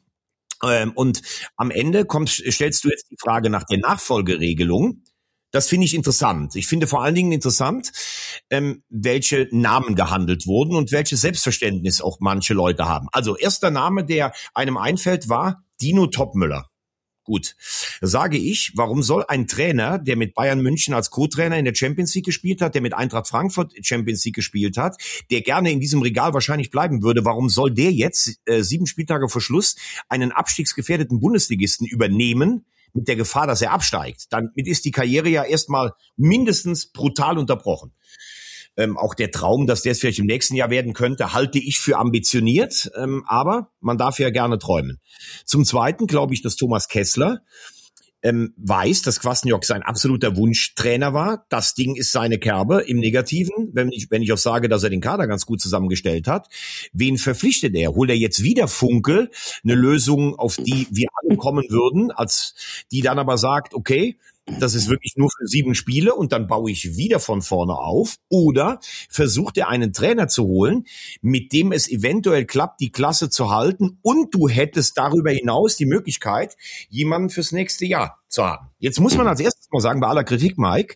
Und am Ende kommt, stellst du jetzt die Frage nach der Nachfolgeregelung. Das finde ich interessant. Ich finde vor allen Dingen interessant, ähm, welche Namen gehandelt wurden und welches Selbstverständnis auch manche Leute haben. Also erster Name, der einem einfällt, war Dino Topmöller. Gut, sage ich, warum soll ein Trainer, der mit Bayern München als Co-Trainer in der Champions League gespielt hat, der mit Eintracht Frankfurt Champions League gespielt hat, der gerne in diesem Regal wahrscheinlich bleiben würde, warum soll der jetzt äh, sieben Spieltage vor Schluss einen abstiegsgefährdeten Bundesligisten übernehmen, mit der Gefahr, dass er absteigt? Damit ist die Karriere ja erstmal mindestens brutal unterbrochen. Ähm, auch der Traum, dass der es vielleicht im nächsten Jahr werden könnte, halte ich für ambitioniert, ähm, aber man darf ja gerne träumen. Zum Zweiten glaube ich, dass Thomas Kessler ähm, weiß, dass Kwasniok sein absoluter Wunschtrainer war. Das Ding ist seine Kerbe im Negativen, wenn ich, wenn ich auch sage, dass er den Kader ganz gut zusammengestellt hat. Wen verpflichtet er? Holt er jetzt wieder Funkel, eine Lösung, auf die wir alle kommen würden, als die dann aber sagt, okay, das ist wirklich nur für sieben Spiele und dann baue ich wieder von vorne auf? Oder versucht er einen Trainer zu holen, mit dem es eventuell klappt, die Klasse zu halten und du hättest darüber hinaus die Möglichkeit, jemanden fürs nächste Jahr zu haben? Jetzt muss man als erstes mal sagen, bei aller Kritik, Mike,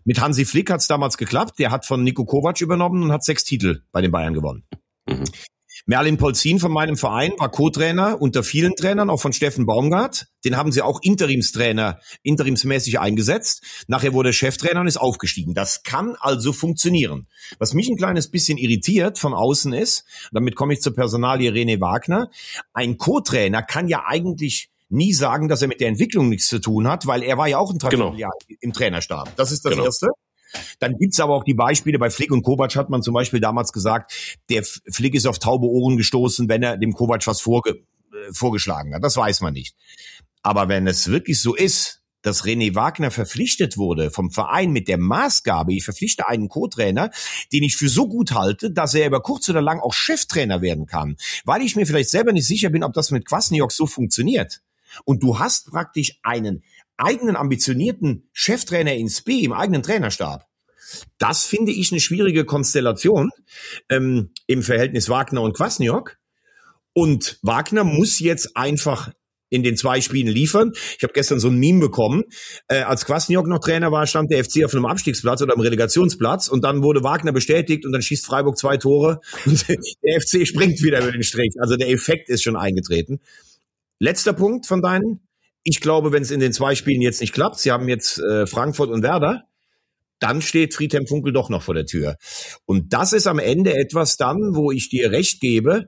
Mit Hansi Flick hat's damals geklappt. Der hat von Niko Kovac übernommen und hat sechs Titel bei den Bayern gewonnen. Mhm. Merlin Polzin von meinem Verein war Co-Trainer unter vielen Trainern, auch von Steffen Baumgart. Den haben sie auch Interimstrainer, interimsmäßig eingesetzt. Nachher wurde er Cheftrainer und ist aufgestiegen. Das kann also funktionieren. Was mich ein kleines bisschen irritiert von außen ist, damit komme ich zur Personalie René Wagner, ein Co-Trainer kann ja eigentlich nie sagen, dass er mit der Entwicklung nichts zu tun hat, weil er war ja auch ein Dreivierteljahr genau. im Trainerstab. Das ist das genau. Erste. Dann gibt's aber auch die Beispiele, bei Flick und Kovac hat man zum Beispiel damals gesagt, der Flick ist auf taube Ohren gestoßen, wenn er dem Kovac was vorge- äh, vorgeschlagen hat. Das weiß man nicht. Aber wenn es wirklich so ist, dass René Wagner verpflichtet wurde vom Verein mit der Maßgabe, ich verpflichte einen Co-Trainer, den ich für so gut halte, dass er über kurz oder lang auch Cheftrainer werden kann, weil ich mir vielleicht selber nicht sicher bin, ob das mit Kwasniok so funktioniert. Und du hast praktisch einen eigenen ambitionierten Cheftrainer ins B im eigenen Trainerstab. Das finde ich eine schwierige Konstellation ähm, im Verhältnis Wagner und Kwasniok. Und Wagner muss jetzt einfach in den zwei Spielen liefern. Ich habe gestern so ein Meme bekommen. Äh, als Kwasniok noch Trainer war, stand der F C auf einem Abstiegsplatz oder einem Relegationsplatz und dann wurde Wagner bestätigt und dann schießt Freiburg zwei Tore und der F C springt wieder über den Strich. Also der Effekt ist schon eingetreten. Letzter Punkt von deinen. Ich glaube, wenn es in den zwei Spielen jetzt nicht klappt, sie haben jetzt äh, Frankfurt und Werder, dann steht Friedhelm Funkel doch noch vor der Tür. Und das ist am Ende etwas dann, wo ich dir recht gebe,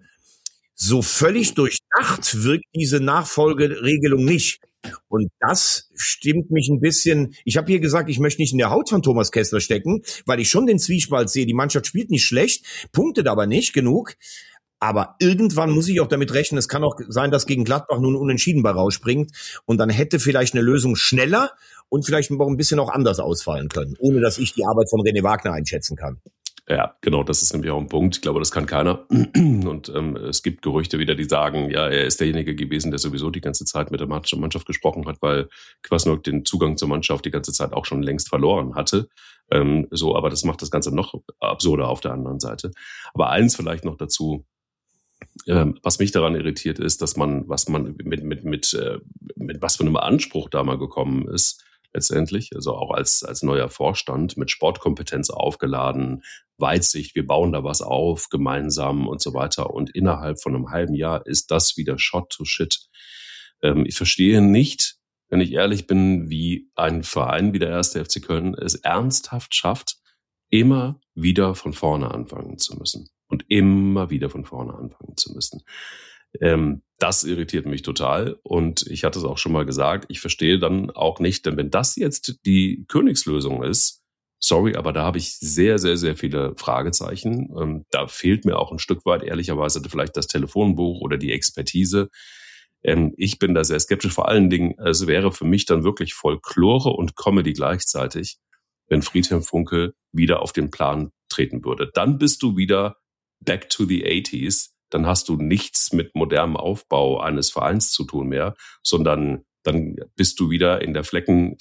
so völlig durchdacht wirkt diese Nachfolgeregelung nicht. Und das stimmt mich ein bisschen. Ich habe hier gesagt, ich möchte nicht in der Haut von Thomas Kessler stecken, weil ich schon den Zwiespalt sehe. Die Mannschaft spielt nicht schlecht, punktet aber nicht genug. Aber irgendwann muss ich auch damit rechnen, es kann auch sein, dass gegen Gladbach nun unentschieden bei rausspringt. Und dann hätte vielleicht eine Lösung schneller und vielleicht auch ein bisschen auch anders ausfallen können, ohne dass ich die Arbeit von René Wagner einschätzen kann. Ja, genau, das ist nämlich auch ein Punkt. Ich glaube, das kann keiner. Und ähm, es gibt Gerüchte wieder, die sagen, ja, er ist derjenige gewesen, der sowieso die ganze Zeit mit der Mannschaft gesprochen hat, weil Kwasniok den Zugang zur Mannschaft die ganze Zeit auch schon längst verloren hatte. Ähm, so, aber das macht das Ganze noch absurder auf der anderen Seite. Aber eins vielleicht noch dazu. Ähm, was mich daran irritiert ist, dass man, was man mit, mit, mit, äh, mit was für einem Anspruch da mal gekommen ist, letztendlich, also auch als, als neuer Vorstand mit Sportkompetenz aufgeladen, Weitsicht, wir bauen da was auf, gemeinsam und so weiter. Und innerhalb von einem halben Jahr ist das wieder Shot to Shit. Ähm, ich verstehe nicht, wenn ich ehrlich bin, wie ein Verein wie der erste F C Köln es ernsthaft schafft, immer wieder von vorne anfangen zu müssen. Und immer wieder von vorne anfangen zu müssen. Ähm, das irritiert mich total. Und ich hatte es auch schon mal gesagt, ich verstehe dann auch nicht, denn wenn das jetzt die Königslösung ist, sorry, aber da habe ich sehr, sehr, sehr viele Fragezeichen. Ähm, da fehlt mir auch ein Stück weit ehrlicherweise vielleicht das Telefonbuch oder die Expertise. Ähm, ich bin da sehr skeptisch. Vor allen Dingen, es wäre für mich dann wirklich Folklore und Comedy gleichzeitig, wenn Friedhelm Funkel wieder auf den Plan treten würde. Dann bist du wieder back to the eighties, dann hast du nichts mit modernem Aufbau eines Vereins zu tun mehr, sondern dann bist du wieder in der Flecken,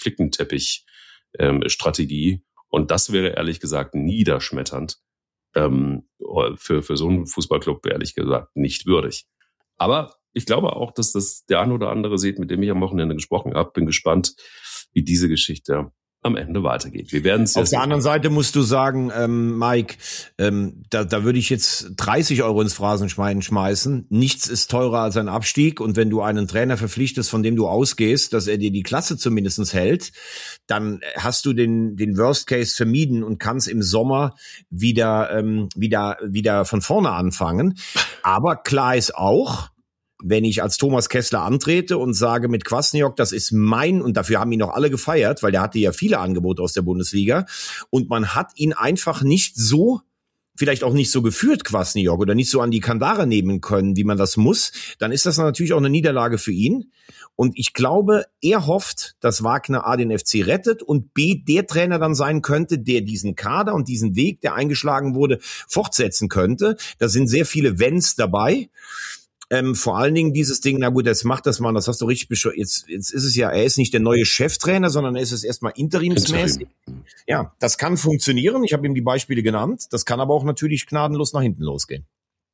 Flickenteppich-Strategie. Ähm, und das wäre ehrlich gesagt niederschmetternd ähm, für, für so einen Fußballclub, ehrlich gesagt, nicht würdig. Aber ich glaube auch, dass das der ein oder andere sieht, mit dem ich am Wochenende gesprochen habe. Bin gespannt, wie diese Geschichte am Ende weitergeht. Wir werden es Auf der anderen Seite musst du sagen, ähm, Mike, ähm, da, da würde ich jetzt dreißig Euro ins Phrasenschwein schmeißen. Nichts ist teurer als ein Abstieg. Und wenn du einen Trainer verpflichtest, von dem du ausgehst, dass er dir die Klasse zumindest hält, dann hast du den, den Worst Case vermieden und kannst im Sommer wieder, ähm, wieder, wieder von vorne anfangen. Aber klar ist auch, wenn ich als Thomas Kessler antrete und sage mit Kwasniok, das ist mein, und dafür haben ihn noch alle gefeiert, weil der hatte ja viele Angebote aus der Bundesliga, und man hat ihn einfach nicht so, vielleicht auch nicht so geführt, Kwasniok, oder nicht so an die Kandare nehmen können, wie man das muss, dann ist das natürlich auch eine Niederlage für ihn. Und ich glaube, er hofft, dass Wagner A den F C rettet und B der Trainer dann sein könnte, der diesen Kader und diesen Weg, der eingeschlagen wurde, fortsetzen könnte. Da sind sehr viele Wenns dabei. Ähm, vor allen Dingen dieses Ding, na gut, jetzt macht das mal, das hast du richtig beschrieben. Jetzt, jetzt ist es ja, er ist nicht der neue Cheftrainer, sondern er ist es erstmal interimsmäßig. Interim. Ja, das kann funktionieren. Ich habe ihm die Beispiele genannt. Das kann aber auch natürlich gnadenlos nach hinten losgehen.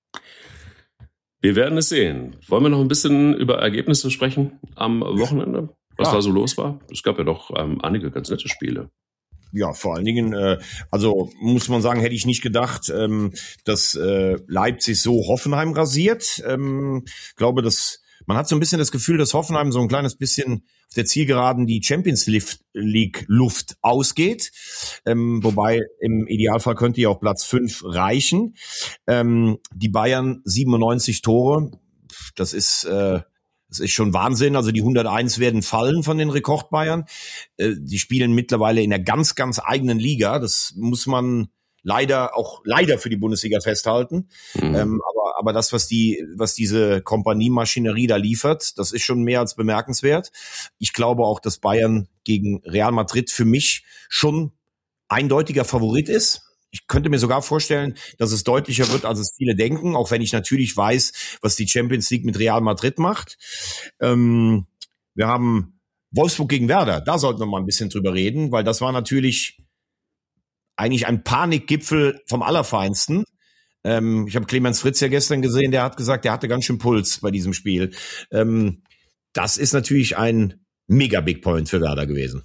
Wir werden es sehen. Wollen wir noch ein bisschen über Ergebnisse sprechen am Wochenende? Was ja. da so los war? Es gab ja doch ähm, einige ganz nette Spiele. Ja, vor allen Dingen, äh, also muss man sagen, hätte ich nicht gedacht, ähm, dass äh, Leipzig so Hoffenheim rasiert. Ähm, glaube, dass man hat so ein bisschen das Gefühl, dass Hoffenheim so ein kleines bisschen auf der Zielgeraden die Champions League Luft ausgeht. Ähm, wobei im Idealfall könnte ja auch Platz fünf reichen. Ähm, die Bayern siebenundneunzig Tore, das ist äh, Das ist schon Wahnsinn. Also die hunderteins werden fallen von den Rekordbayern. Äh, die spielen mittlerweile in einer ganz, ganz eigenen Liga. Das muss man leider auch leider für die Bundesliga festhalten. Mhm. Ähm, aber, aber das, was die, was diese Kompanie-Maschinerie da liefert, das ist schon mehr als bemerkenswert. Ich glaube auch, dass Bayern gegen Real Madrid für mich schon eindeutiger Favorit ist. Ich könnte mir sogar vorstellen, dass es deutlicher wird, als es viele denken, auch wenn ich natürlich weiß, was die Champions League mit Real Madrid macht. Ähm, wir haben Wolfsburg gegen Werder, da sollten wir mal ein bisschen drüber reden, weil das war natürlich eigentlich ein Panikgipfel vom Allerfeinsten. Ähm, ich habe Clemens Fritz ja gestern gesehen, der hat gesagt, der hatte ganz schön Puls bei diesem Spiel. Ähm, das ist natürlich ein mega Big Point für Werder gewesen.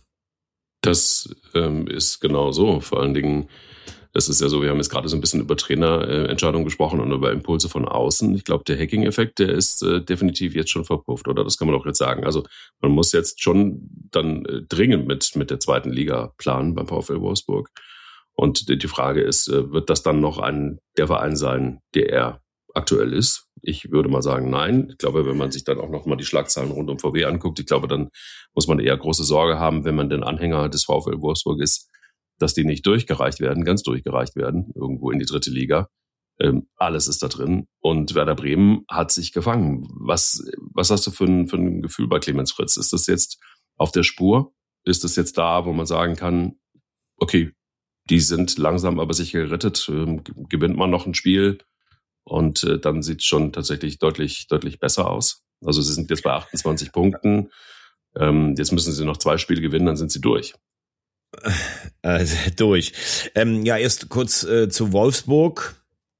Das ähm, ist genau so, vor allen Dingen. Das ist ja so, wir haben jetzt gerade so ein bisschen über Trainerentscheidungen gesprochen und über Impulse von außen. Ich glaube, der Hacking-Effekt, der ist äh, definitiv jetzt schon verpufft, oder? Das kann man doch jetzt sagen. Also man muss jetzt schon dann äh, dringend mit mit der zweiten Liga planen beim VfL Wolfsburg. Und die, die Frage ist, äh, wird das dann noch ein der Verein sein, der er aktuell ist? Ich würde mal sagen, nein. Ich glaube, wenn man sich dann auch noch mal die Schlagzeilen rund um V W anguckt, ich glaube, dann muss man eher große Sorge haben, wenn man den Anhänger des VfL Wolfsburg ist, dass die nicht durchgereicht werden, ganz durchgereicht werden, irgendwo in die dritte Liga. Ähm, alles ist da drin. Und Werder Bremen hat sich gefangen. Was, was hast du für ein, für ein Gefühl bei Clemens Fritz? Ist das jetzt auf der Spur? Ist das jetzt da, wo man sagen kann, okay, die sind langsam aber sicher gerettet, ähm, gewinnt man noch ein Spiel und äh, dann sieht es schon tatsächlich deutlich, deutlich besser aus. Also sie sind jetzt bei achtundzwanzig Punkten. Ähm, jetzt müssen sie noch zwei Spiele gewinnen, dann sind sie durch. Äh, durch. Ähm, ja, erst kurz äh, zu Wolfsburg.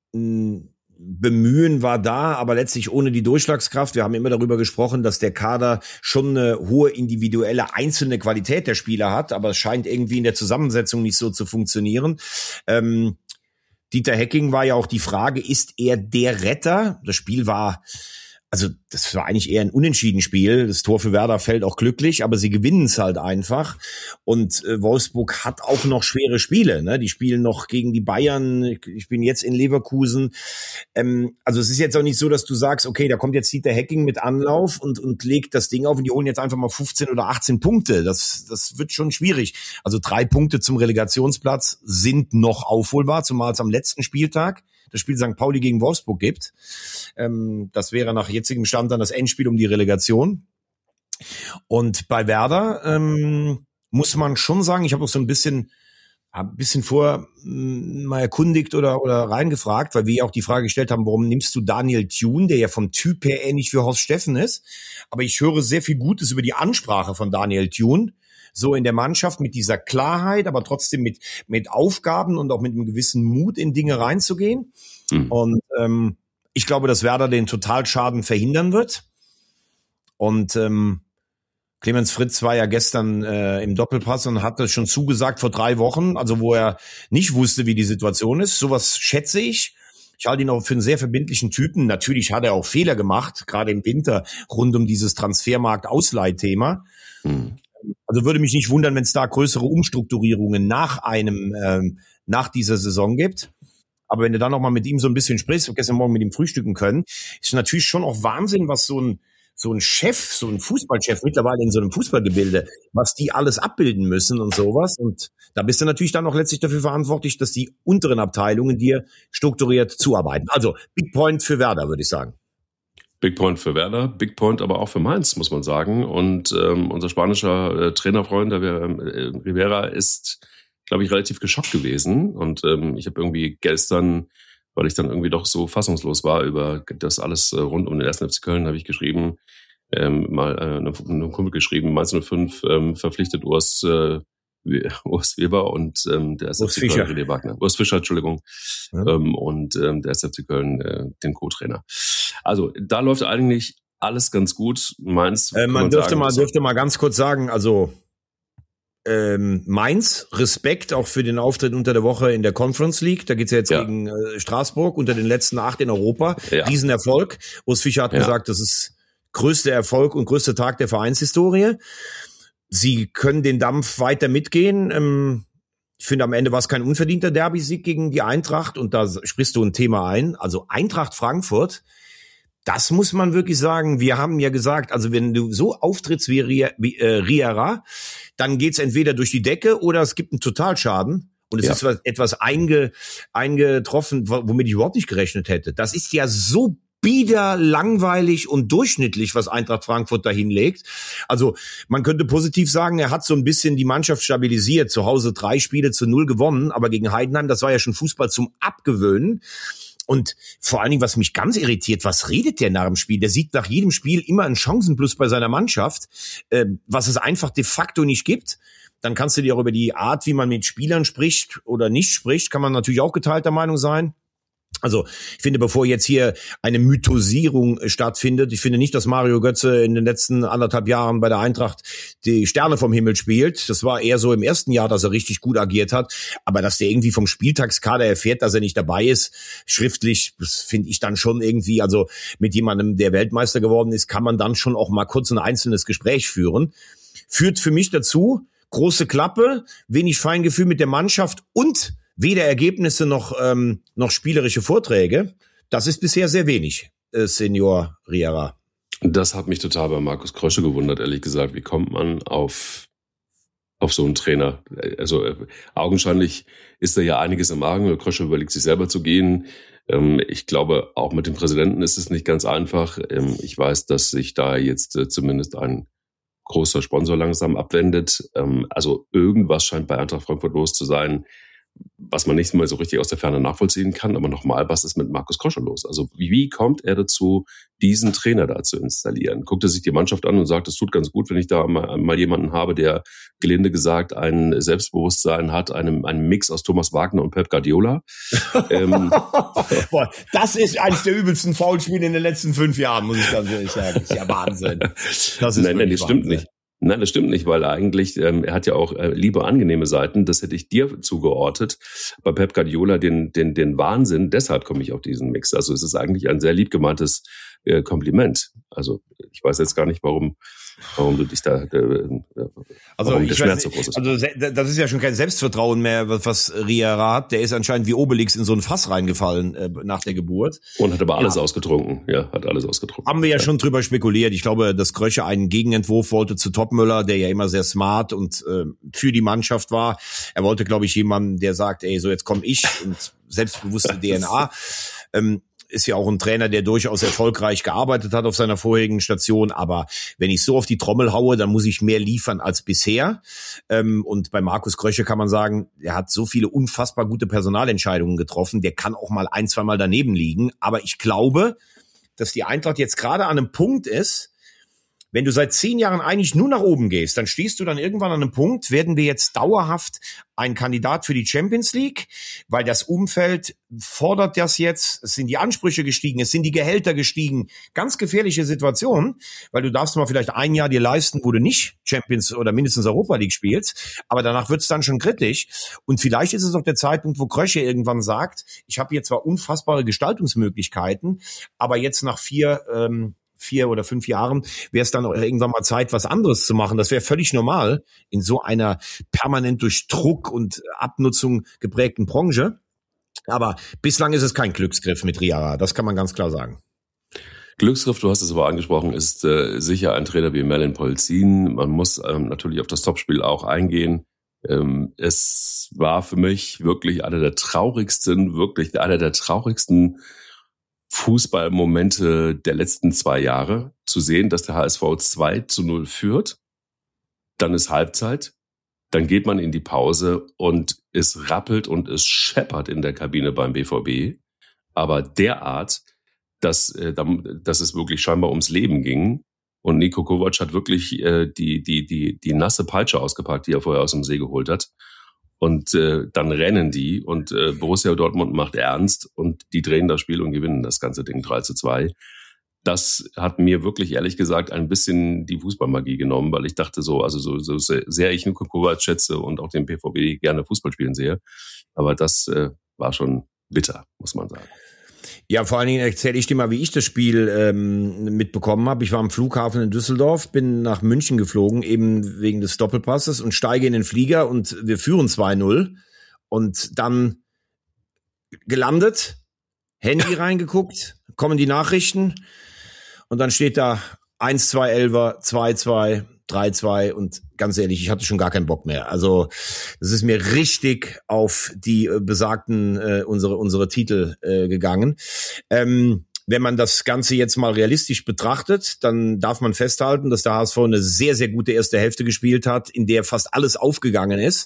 Bemühen war da, aber letztlich ohne die Durchschlagskraft. Wir haben immer darüber gesprochen, dass der Kader schon eine hohe individuelle einzelne Qualität der Spieler hat, aber es scheint irgendwie in der Zusammensetzung nicht so zu funktionieren. Ähm, Dieter Hecking war ja auch die Frage, ist er der Retter? Das Spiel war... Also das war eigentlich eher ein Unentschieden-Spiel. Das Tor für Werder fällt auch glücklich, aber sie gewinnen es halt einfach. Und äh, Wolfsburg hat auch noch schwere Spiele. Ne? Die spielen noch gegen die Bayern. Ich bin jetzt in Leverkusen. Ähm, also es ist jetzt auch nicht so, dass du sagst, okay, da kommt jetzt Dieter Hecking mit Anlauf und und legt das Ding auf und die holen jetzt einfach mal fünfzehn oder achtzehn Punkte. Das das wird schon schwierig. Also drei Punkte zum Relegationsplatz sind noch aufholbar, zumal es am letzten Spieltag das Spiel Sankt Pauli gegen Wolfsburg gibt. Ähm, das wäre nach jetzigem Stand dann das Endspiel um die Relegation. Und bei Werder ähm, muss man schon sagen, ich habe auch so ein bisschen ein bisschen vor mh, mal erkundigt oder oder reingefragt, weil wir auch die Frage gestellt haben, warum nimmst du Daniel Thune, der ja vom Typ her ähnlich für Horst Steffen ist. Aber ich höre sehr viel Gutes über die Ansprache von Daniel Thune. So in der Mannschaft mit dieser Klarheit, aber trotzdem mit mit Aufgaben und auch mit einem gewissen Mut in Dinge reinzugehen. Mhm. Und ähm, ich glaube, dass Werder den Totalschaden verhindern wird. Und ähm, Clemens Fritz war ja gestern äh, im Doppelpass und hat das schon zugesagt vor drei Wochen, also wo er nicht wusste, wie die Situation ist. Sowas schätze ich. Ich halte ihn auch für einen sehr verbindlichen Typen. Natürlich hat er auch Fehler gemacht, gerade im Winter rund um dieses Transfermarkt-Ausleihthema. Mhm. Also würde mich nicht wundern, wenn es da größere Umstrukturierungen nach einem, ähm, nach dieser Saison gibt. Aber wenn du dann noch mal mit ihm so ein bisschen sprichst, wir gestern Morgen mit ihm frühstücken können, ist natürlich schon auch Wahnsinn, was so ein, so ein Chef, so ein Fußballchef mittlerweile in so einem Fußballgebilde, was die alles abbilden müssen und sowas. Und da bist du natürlich dann auch letztlich dafür verantwortlich, dass die unteren Abteilungen dir strukturiert zuarbeiten. Also Big Point für Werder, würde ich sagen. Big Point für Werder, Big Point aber auch für Mainz, muss man sagen. Und ähm, unser spanischer äh, Trainerfreund, der äh, Rivera, ist, glaube ich, relativ geschockt gewesen. Und ähm, ich habe irgendwie gestern, weil ich dann irgendwie doch so fassungslos war über das alles äh, rund um den ersten F C Köln, habe ich geschrieben, ähm, mal äh, einem, einem Kumpel geschrieben, Mainz null fünf ähm, verpflichtet Urs äh, Urs Weber und ähm, der erste F C Köln, René Wagner. Urs Fischer, Entschuldigung. Ja. Ähm, und ähm, der erste F C Köln, äh, den Co-Trainer. Also da läuft eigentlich alles ganz gut. Mainz, äh, man dürfte sagen, mal dürfte mal ganz kurz sagen, also Ähm, Mainz, Respekt auch für den Auftritt unter der Woche in der Conference League. Da geht's ja jetzt ja. gegen äh, Straßburg unter den letzten acht in Europa. Ja. Riesenerfolg. Urs Fischer hat ja. gesagt, das ist größter Erfolg und größter Tag der Vereinshistorie. Sie können den Dampf weiter mitgehen. Ähm, ich finde, am Ende war es kein unverdienter Derby-Sieg gegen die Eintracht. Und da sprichst du ein Thema ein. Also Eintracht Frankfurt, das muss man wirklich sagen. Wir haben ja gesagt, also wenn du so auftrittst wie, Ria, wie äh, Riera, dann geht's entweder durch die Decke oder es gibt einen Totalschaden. Und es ja. ist was, etwas einge, eingetroffen, womit ich überhaupt nicht gerechnet hätte. Das ist ja so bieder, langweilig und durchschnittlich, was Eintracht Frankfurt da hinlegt. Also man könnte positiv sagen, er hat so ein bisschen die Mannschaft stabilisiert. Zu Hause drei Spiele zu null gewonnen, aber gegen Heidenheim, das war ja schon Fußball zum Abgewöhnen. Und vor allen Dingen, was mich ganz irritiert, was redet der nach dem Spiel? Der sieht nach jedem Spiel immer einen Chancenplus bei seiner Mannschaft, äh, was es einfach de facto nicht gibt. Dann kannst du dir auch über die Art, wie man mit Spielern spricht oder nicht spricht, kann man natürlich auch geteilter Meinung sein. Also ich finde, bevor jetzt hier eine Mythosierung stattfindet, ich finde nicht, dass Mario Götze in den letzten anderthalb Jahren bei der Eintracht die Sterne vom Himmel spielt. Das war eher so im ersten Jahr, dass er richtig gut agiert hat. Aber dass der irgendwie vom Spieltagskader erfährt, dass er nicht dabei ist, schriftlich, das finde ich dann schon irgendwie, also mit jemandem, der Weltmeister geworden ist, kann man dann schon auch mal kurz ein einzelnes Gespräch führen. Führt für mich dazu, große Klappe, wenig Feingefühl mit der Mannschaft und weder Ergebnisse noch ähm, noch spielerische Vorträge. Das ist bisher sehr wenig, äh, Senior Riera. Das hat mich total bei Markus Krösche gewundert, ehrlich gesagt. Wie kommt man auf auf so einen Trainer? Also äh, augenscheinlich ist da ja einiges im Argen. Krösche überlegt sich selber zu gehen. Ähm, ich glaube, auch mit dem Präsidenten ist es nicht ganz einfach. Ähm, ich weiß, dass sich da jetzt äh, zumindest ein großer Sponsor langsam abwendet. Ähm, also irgendwas scheint bei Eintracht Frankfurt los zu sein, was man nicht mal so richtig aus der Ferne nachvollziehen kann. Aber nochmal, was ist mit Markus Krösche los? Also wie kommt er dazu, diesen Trainer da zu installieren? Guckt er sich die Mannschaft an und sagt, es tut ganz gut, wenn ich da mal, mal jemanden habe, der gelinde gesagt ein Selbstbewusstsein hat, einen, einen Mix aus Thomas Wagner und Pep Guardiola. ähm, Boah, das ist eines der übelsten Foulspiele in den letzten fünf Jahren, muss ich ganz ehrlich sagen. Das ist ja Wahnsinn. Das ist nein, nein, das stimmt nicht. Nein, das stimmt nicht, weil eigentlich, ähm, er hat ja auch äh, liebe, angenehme Seiten, das hätte ich dir zugeortet. Bei Pep Guardiola den den den Wahnsinn, deshalb komme ich auf diesen Mix. Also es ist eigentlich ein sehr lieb gemeintes äh, Kompliment. Also ich weiß jetzt gar nicht, warum warum du dich da äh, also warum der Schmerz so groß ist. Also das ist ja schon kein Selbstvertrauen mehr, was Riera hat. Der ist anscheinend wie Obelix in so ein Fass reingefallen äh, nach der Geburt. Und hat aber alles ja. ausgetrunken. Ja, hat alles ausgetrunken. Haben wir ja, ja schon drüber spekuliert. Ich glaube, dass Krösche einen Gegenentwurf wollte zu Topmöller, der ja immer sehr smart und äh, für die Mannschaft war. Er wollte, glaube ich, jemanden, der sagt, ey, so jetzt komme ich und selbstbewusste D N A. Ähm, ist ja auch ein Trainer, der durchaus erfolgreich gearbeitet hat auf seiner vorherigen Station. Aber wenn ich so auf die Trommel haue, dann muss ich mehr liefern als bisher. Und bei Markus Krösche kann man sagen, er hat so viele unfassbar gute Personalentscheidungen getroffen. Der kann auch mal ein, zwei Mal daneben liegen. Aber ich glaube, dass die Eintracht jetzt gerade an einem Punkt ist, wenn du seit zehn Jahren eigentlich nur nach oben gehst, dann stehst du dann irgendwann an einem Punkt, werden wir jetzt dauerhaft ein Kandidat für die Champions League, weil das Umfeld fordert das jetzt, es sind die Ansprüche gestiegen, es sind die Gehälter gestiegen, ganz gefährliche Situation, weil du darfst mal vielleicht ein Jahr dir leisten, wo du nicht Champions oder mindestens Europa League spielst, aber danach wird's dann schon kritisch und vielleicht ist es auch der Zeitpunkt, wo Krösche irgendwann sagt, ich habe hier zwar unfassbare Gestaltungsmöglichkeiten, aber jetzt nach vier ähm, vier oder fünf Jahren wäre es dann auch irgendwann mal Zeit, was anderes zu machen. Das wäre völlig normal in so einer permanent durch Druck und Abnutzung geprägten Branche. Aber bislang ist es kein Glücksgriff mit Riera. Das kann man ganz klar sagen. Glücksgriff, du hast es aber angesprochen, ist äh, sicher ein Trainer wie Merlin Polzin. Man muss ähm, natürlich auf das Topspiel auch eingehen. Ähm, es war für mich wirklich einer der traurigsten, wirklich einer der traurigsten Fußballmomente der letzten zwei Jahre, zu sehen, dass der H S V zwei zu null führt, dann ist Halbzeit, dann geht man in die Pause und es rappelt und es scheppert in der Kabine beim B V B, aber derart, dass, äh, dass es wirklich scheinbar ums Leben ging und Niko Kovac hat wirklich äh, die, die, die, die nasse Peitsche ausgepackt, die er vorher aus dem See geholt hat. Und äh, dann rennen die und äh, Borussia Dortmund macht ernst und die drehen das Spiel und gewinnen das ganze Ding drei zu zwei. das hat mir wirklich, ehrlich gesagt, ein bisschen die Fußballmagie genommen, weil ich dachte so, also so, so sehr ich Niko Kovac schätze und auch den P V B gerne Fußball spielen sehe, aber das äh, war schon bitter, muss man sagen. Ja, vor allen Dingen erzähle ich dir mal, wie ich das Spiel ähm, mitbekommen habe. Ich war am Flughafen in Düsseldorf, bin nach München geflogen, eben wegen des Doppelpasses und steige in den Flieger und wir führen zwei null und dann gelandet, Handy reingeguckt, kommen die Nachrichten und dann steht da eins zwei Elfer, zwei zwei, drei zwei und ganz ehrlich, ich hatte schon gar keinen Bock mehr. Also das ist mir richtig auf die äh, besagten, äh, unsere unsere Titel äh, gegangen. Ähm, wenn man das Ganze jetzt mal realistisch betrachtet, dann darf man festhalten, dass der H S V eine sehr, sehr gute erste Hälfte gespielt hat, in der fast alles aufgegangen ist.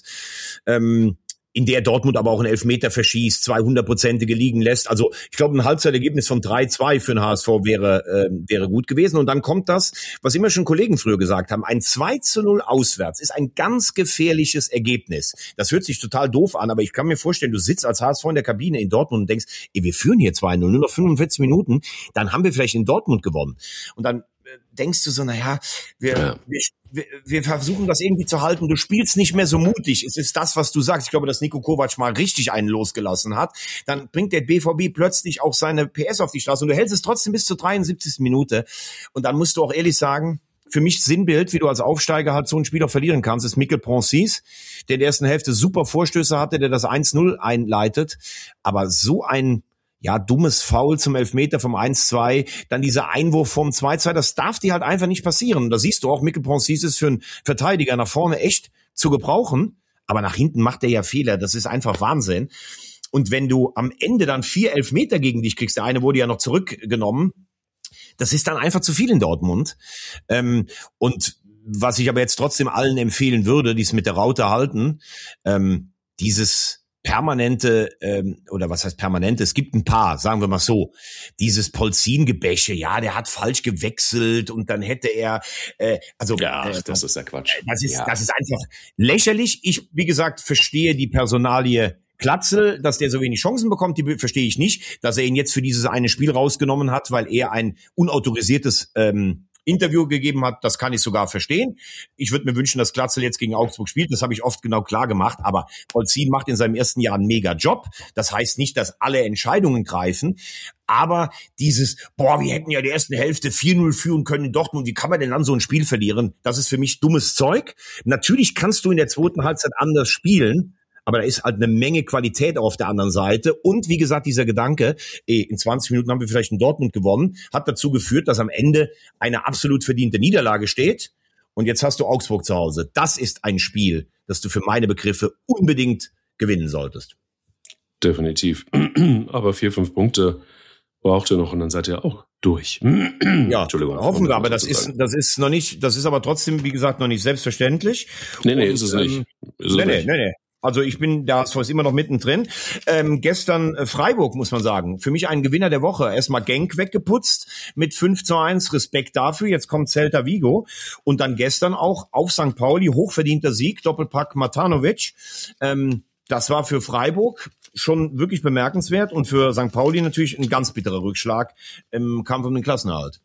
Ähm, in der Dortmund aber auch einen Elfmeter verschießt, zweihundertprozentige liegen lässt. Also ich glaube, ein Halbzeitergebnis von drei zwei für den H S V wäre äh, wäre gut gewesen. Und dann kommt das, was immer schon Kollegen früher gesagt haben, ein zwei zu null auswärts ist ein ganz gefährliches Ergebnis. Das hört sich total doof an, aber ich kann mir vorstellen, du sitzt als H S V in der Kabine in Dortmund und denkst, ey, wir führen hier zwei null, nur noch fünfundvierzig Minuten, dann haben wir vielleicht in Dortmund gewonnen. Und dann denkst du so, naja, wir, ja. wir, wir versuchen das irgendwie zu halten. Du spielst nicht mehr so mutig. Es ist das, was du sagst. Ich glaube, dass Niko Kovac mal richtig einen losgelassen hat. Dann bringt der B V B plötzlich auch seine P S auf die Straße und du hältst es trotzdem bis zur dreiundsiebzigsten Minute. Und dann musst du auch ehrlich sagen, für mich Sinnbild, wie du als Aufsteiger halt so ein Spiel auch verlieren kannst, ist Mikkel Pronsis, der in der ersten Hälfte super Vorstöße hatte, der das eins null einleitet. Aber so ein ja, dummes Foul zum Elfmeter vom eins zwei, dann dieser Einwurf vom zwei zwei, das darf dir halt einfach nicht passieren. Und da siehst du auch, Mikkel Pronsis ist für einen Verteidiger nach vorne echt zu gebrauchen, aber nach hinten macht er ja Fehler, das ist einfach Wahnsinn. Und wenn du am Ende dann vier Elfmeter gegen dich kriegst, der eine wurde ja noch zurückgenommen, das ist dann einfach zu viel in Dortmund. Ähm, und was ich aber jetzt trotzdem allen empfehlen würde, die es mit der Raute halten, ähm, dieses permanente, ähm, oder was heißt permanente, es gibt ein paar, sagen wir mal so, dieses Polzin-Gebäsche, ja, der hat falsch gewechselt und dann hätte er, äh, also ja, äh, das ist ja Quatsch. Das ist, ja. das ist einfach lächerlich. Ich, wie gesagt, verstehe die Personalie Glatzel, dass der so wenig Chancen bekommt, die verstehe ich nicht, dass er ihn jetzt für dieses eine Spiel rausgenommen hat, weil er ein unautorisiertes ähm, Interview gegeben hat, das kann ich sogar verstehen. Ich würde mir wünschen, dass Glatzel jetzt gegen Augsburg spielt. Das habe ich oft genau klar gemacht. Aber Polzin macht in seinem ersten Jahr einen mega Job. Das heißt nicht, dass alle Entscheidungen greifen. Aber dieses, boah, wir hätten ja die ersten Hälfte vier null führen können in Dortmund. Wie kann man denn dann so ein Spiel verlieren? Das ist für mich dummes Zeug. Natürlich kannst du in der zweiten Halbzeit anders spielen. Aber da ist halt eine Menge Qualität auf der anderen Seite. Und wie gesagt, dieser Gedanke, ey, in zwanzig Minuten haben wir vielleicht in Dortmund gewonnen, hat dazu geführt, dass am Ende eine absolut verdiente Niederlage steht. Und jetzt hast du Augsburg zu Hause. Das ist ein Spiel, das du für meine Begriffe unbedingt gewinnen solltest. Definitiv. Aber vier, fünf Punkte braucht ihr noch und dann seid ihr auch durch. Ja, Entschuldigung. Hoffen wir, aber das ist, das ist noch nicht, das ist aber trotzdem, wie gesagt, noch nicht selbstverständlich. Nee, nee, und, ist es nicht. Ähm, ist es nee, nicht. nee, nee, nee. Also ich bin, der H S V ist immer noch mittendrin. Ähm, gestern äh, Freiburg, muss man sagen. Für mich ein Gewinner der Woche. Erstmal Genk weggeputzt mit fünf zu eins. Respekt dafür. Jetzt kommt Celta Vigo. Und dann gestern auch auf Sankt Pauli. Hochverdienter Sieg. Doppelpack Matanovic. Ähm, das war für Freiburg schon wirklich bemerkenswert. Und für Sankt Pauli natürlich ein ganz bitterer Rückschlag im Kampf um den Klassenerhalt.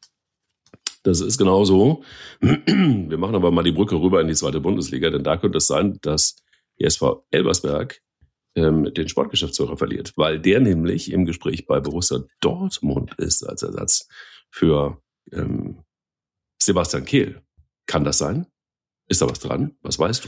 Das ist genau so. Wir machen aber mal die Brücke rüber in die zweite Bundesliga. Denn da könnte es sein, dass die S V Elversberg ähm, den Sportgeschäftsführer verliert, weil der nämlich im Gespräch bei Borussia Dortmund ist als Ersatz für ähm, Sebastian Kehl. Kann das sein? Ist da was dran? Was weißt du?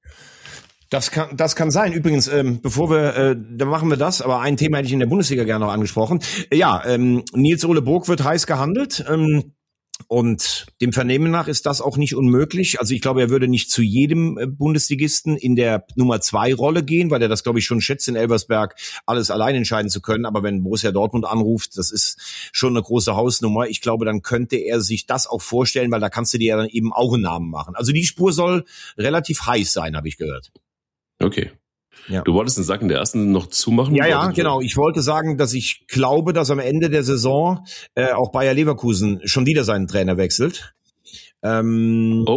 Das kann, das kann sein. Übrigens, ähm, bevor wir, äh, dann machen wir das, aber ein Thema hätte ich in der Bundesliga gerne noch angesprochen. Äh, ja, ähm, Nils-Ole Burg wird heiß gehandelt. Ähm, Und dem Vernehmen nach ist das auch nicht unmöglich. Also ich glaube, er würde nicht zu jedem Bundesligisten in der Nummer zwei Rolle gehen, weil er das, glaube ich, schon schätzt, in Elversberg alles allein entscheiden zu können. Aber wenn Borussia Dortmund anruft, das ist schon eine große Hausnummer. Ich glaube, dann könnte er sich das auch vorstellen, weil da kannst du dir ja dann eben auch einen Namen machen. Also die Spur soll relativ heiß sein, habe ich gehört. Okay. Ja. Du wolltest den Sack in der ersten noch zumachen? Ja, ja, genau. Ich wollte sagen, dass ich glaube, dass am Ende der Saison äh, auch Bayer Leverkusen schon wieder seinen Trainer wechselt. Ähm, oh.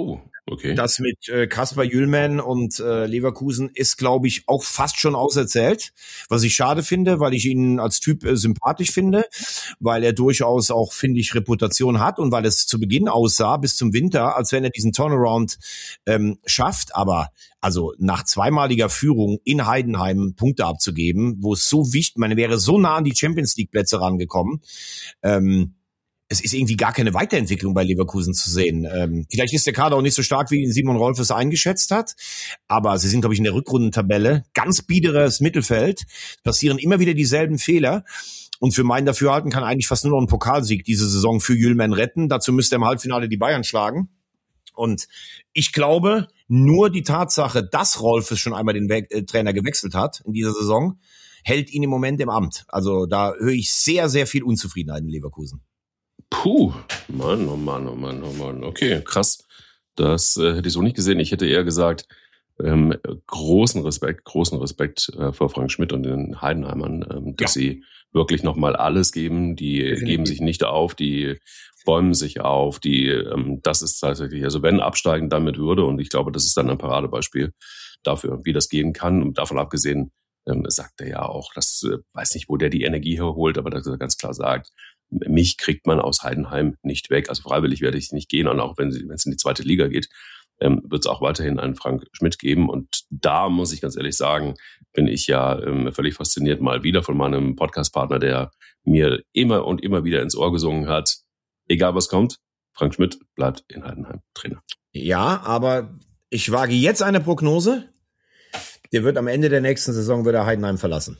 okay. Das mit äh, Kasper Jüllmann und äh, Leverkusen ist, glaube ich, auch fast schon auserzählt. Was ich schade finde, weil ich ihn als Typ äh, sympathisch finde, weil er durchaus auch, finde ich, Reputation hat und weil es zu Beginn aussah, bis zum Winter, als wenn er diesen Turnaround ähm, schafft. Aber also nach zweimaliger Führung in Heidenheim Punkte abzugeben, wo es so wichtig, man wäre so nah an die Champions League Plätze rangekommen, ähm, es ist irgendwie gar keine Weiterentwicklung bei Leverkusen zu sehen. Ähm, vielleicht ist der Kader auch nicht so stark, wie ihn Simon Rolf es eingeschätzt hat. Aber sie sind, glaube ich, in der Rückrundentabelle ganz biederes Mittelfeld. Es passieren immer wieder dieselben Fehler. Und für mein Dafürhalten kann eigentlich fast nur noch ein Pokalsieg diese Saison für Jüllmann retten. Dazu müsste er im Halbfinale die Bayern schlagen. Und ich glaube, nur die Tatsache, dass Rolf es schon einmal den We- äh, Trainer gewechselt hat in dieser Saison, hält ihn im Moment im Amt. Also da höre ich sehr, sehr viel Unzufriedenheit in Leverkusen. Puh, Mann, oh Mann, oh Mann, oh Mann. Okay, krass. Das äh, hätte ich so nicht gesehen. Ich hätte eher gesagt, ähm, großen Respekt, großen Respekt äh, vor Frank Schmidt und den Heidenheimern, ähm, dass ja. sie wirklich nochmal alles geben. Die Definitiv. Geben sich nicht auf, die bäumen sich auf. Die, ähm, das ist tatsächlich, also wenn absteigen, dann mit Würde. Und ich glaube, das ist dann ein Paradebeispiel dafür, wie das gehen kann. Und davon abgesehen, ähm, sagt er ja auch, das äh, weiß nicht, wo der die Energie herholt, aber dass er ganz klar sagt, mich kriegt man aus Heidenheim nicht weg. Also freiwillig werde ich nicht gehen. Und auch wenn es in die zweite Liga geht, ähm, wird es auch weiterhin einen Frank Schmidt geben. Und da muss ich ganz ehrlich sagen, bin ich ja ähm, völlig fasziniert mal wieder von meinem Podcast-Partner, der mir immer und immer wieder ins Ohr gesungen hat, egal was kommt, Frank Schmidt bleibt in Heidenheim Trainer. Ja, aber ich wage jetzt eine Prognose. Der wird am Ende der nächsten Saison wieder Heidenheim verlassen.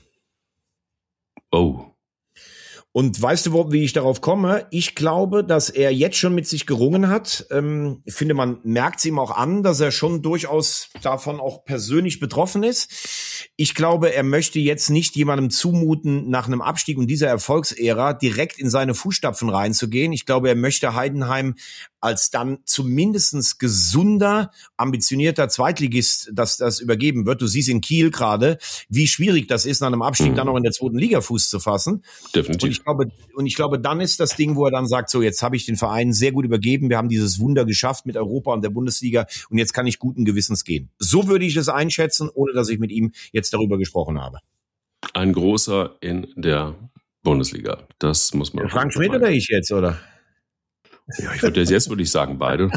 Oh. Und weißt du, wo, wie ich darauf komme? Ich glaube, dass er jetzt schon mit sich gerungen hat. Ähm, ich finde, man merkt es ihm auch an, dass er schon durchaus davon auch persönlich betroffen ist. Ich glaube, er möchte jetzt nicht jemandem zumuten, nach einem Abstieg und dieser Erfolgsära direkt in seine Fußstapfen reinzugehen. Ich glaube, er möchte Heidenheim als dann zumindestens gesunder, ambitionierter Zweitligist, dass das übergeben wird. Du siehst in Kiel gerade, wie schwierig das ist, nach einem Abstieg mhm. dann noch in der zweiten Liga Fuß zu fassen. Definitiv. Und ich glaube, und ich glaube, dann ist das Ding, wo er dann sagt, so, jetzt habe ich den Verein sehr gut übergeben. Wir haben dieses Wunder geschafft mit Europa und der Bundesliga und jetzt kann ich guten Gewissens gehen. So würde ich es einschätzen, ohne dass ich mit ihm jetzt darüber gesprochen habe. Ein großer in der Bundesliga. Das muss man. Frank Schmidt oder ich jetzt, oder? Ja, ich würde jetzt würde ich sagen beide.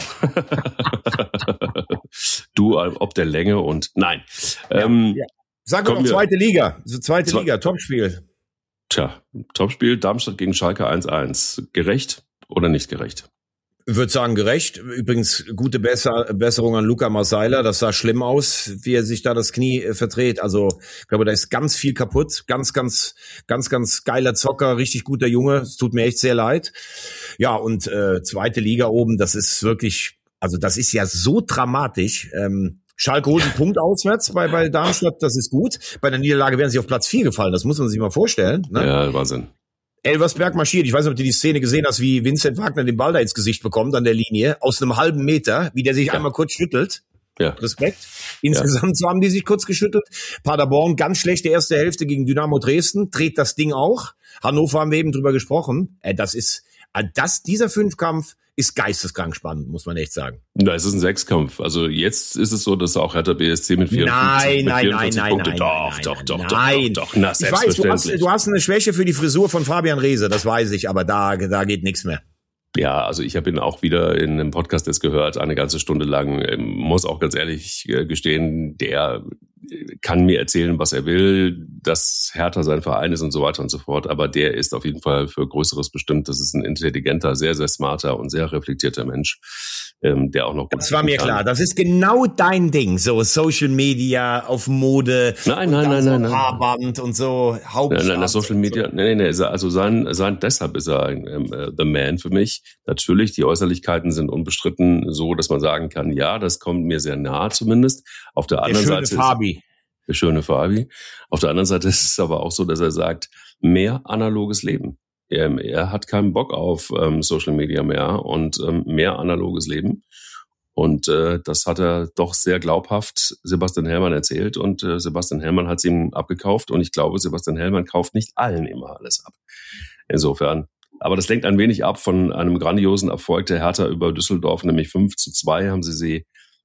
Du ob der Länge und nein. Ja, ähm, ja. Sag doch noch zweite Liga, so zweite Zwei- Liga, Topspiel. Tja, Topspiel Darmstadt gegen Schalke eins eins. Gerecht oder nicht gerecht? Ich würde sagen, gerecht. Übrigens, gute Besser- Besserung an Luca Marseiler. Das sah schlimm aus, wie er sich da das Knie äh, verdreht. Also, ich glaube, da ist ganz viel kaputt. Ganz, ganz, ganz, ganz geiler Zocker, richtig guter Junge. Es tut mir echt sehr leid. Ja, und äh, zweite Liga oben, das ist wirklich, also das ist ja so dramatisch. Ähm, Schalke holt einen Punkt auswärts bei, bei Darmstadt, das ist gut. Bei der Niederlage wären sie auf Platz vier gefallen, das muss man sich mal vorstellen. Ne? Ja, Wahnsinn. Elversberg marschiert. Ich weiß nicht, ob du die Szene gesehen hast, wie Vincent Wagner den Ball da ins Gesicht bekommt an der Linie, aus einem halben Meter, wie der sich ja. einmal kurz schüttelt. Ja. Respekt. Insgesamt so haben die sich kurz geschüttelt. Paderborn, ganz schlechte erste Hälfte gegen Dynamo Dresden, dreht das Ding auch. Hannover haben wir eben drüber gesprochen. Äh, das ist, äh, das, dieser Fünfkampf ist geisteskrank spannend, muss man echt sagen. Na, es ist ein Sechskampf. Also jetzt ist es so, dass auch Hertha B S C mit vierundfünfzig, Nein, mit nein, vierundvierzig nein, Punkte. nein, doch, nein, doch, nein, doch, nein. doch, doch, doch. Na, Ich weiß, du hast, du hast eine Schwäche für die Frisur von Fabian Reese, das weiß ich, aber da, da geht nichts mehr. Ja, also ich habe ihn auch wieder in einem Podcast jetzt gehört, eine ganze Stunde lang. Muss auch ganz ehrlich gestehen, der kann mir erzählen, was er will, dass Hertha sein Verein ist und so weiter und so fort. Aber der ist auf jeden Fall für Größeres bestimmt. Das ist ein intelligenter, sehr, sehr smarter und sehr reflektierter Mensch, ähm, der auch noch... Das war mir kann. klar. Das ist genau dein Ding. So Social Media, auf Mode. Nein, nein, nein, nein, nein. Haarband und so. Hauptstadt. Nein, nein, das Social Media... So. Nein, nein, nein. Also sein, sein, deshalb ist er ein, ähm, The Man für mich. Natürlich, die Äußerlichkeiten sind unbestritten so, dass man sagen kann, ja, das kommt mir sehr nah zumindest. Auf der, der anderen schöne Seite... Fabi. Ist, der schöne Fabi. Auf der anderen Seite ist es aber auch so, dass er sagt, mehr analoges Leben. Er, er hat keinen Bock auf ähm, Social Media mehr und ähm, mehr analoges Leben. Und äh, das hat er doch sehr glaubhaft Sebastian Hellmann erzählt. Und äh, Sebastian Hellmann hat es ihm abgekauft. Und ich glaube, Sebastian Hellmann kauft nicht allen immer alles ab. Insofern. Aber das lenkt ein wenig ab von einem grandiosen Erfolg der Hertha über Düsseldorf, nämlich fünf zu zwei haben sie sie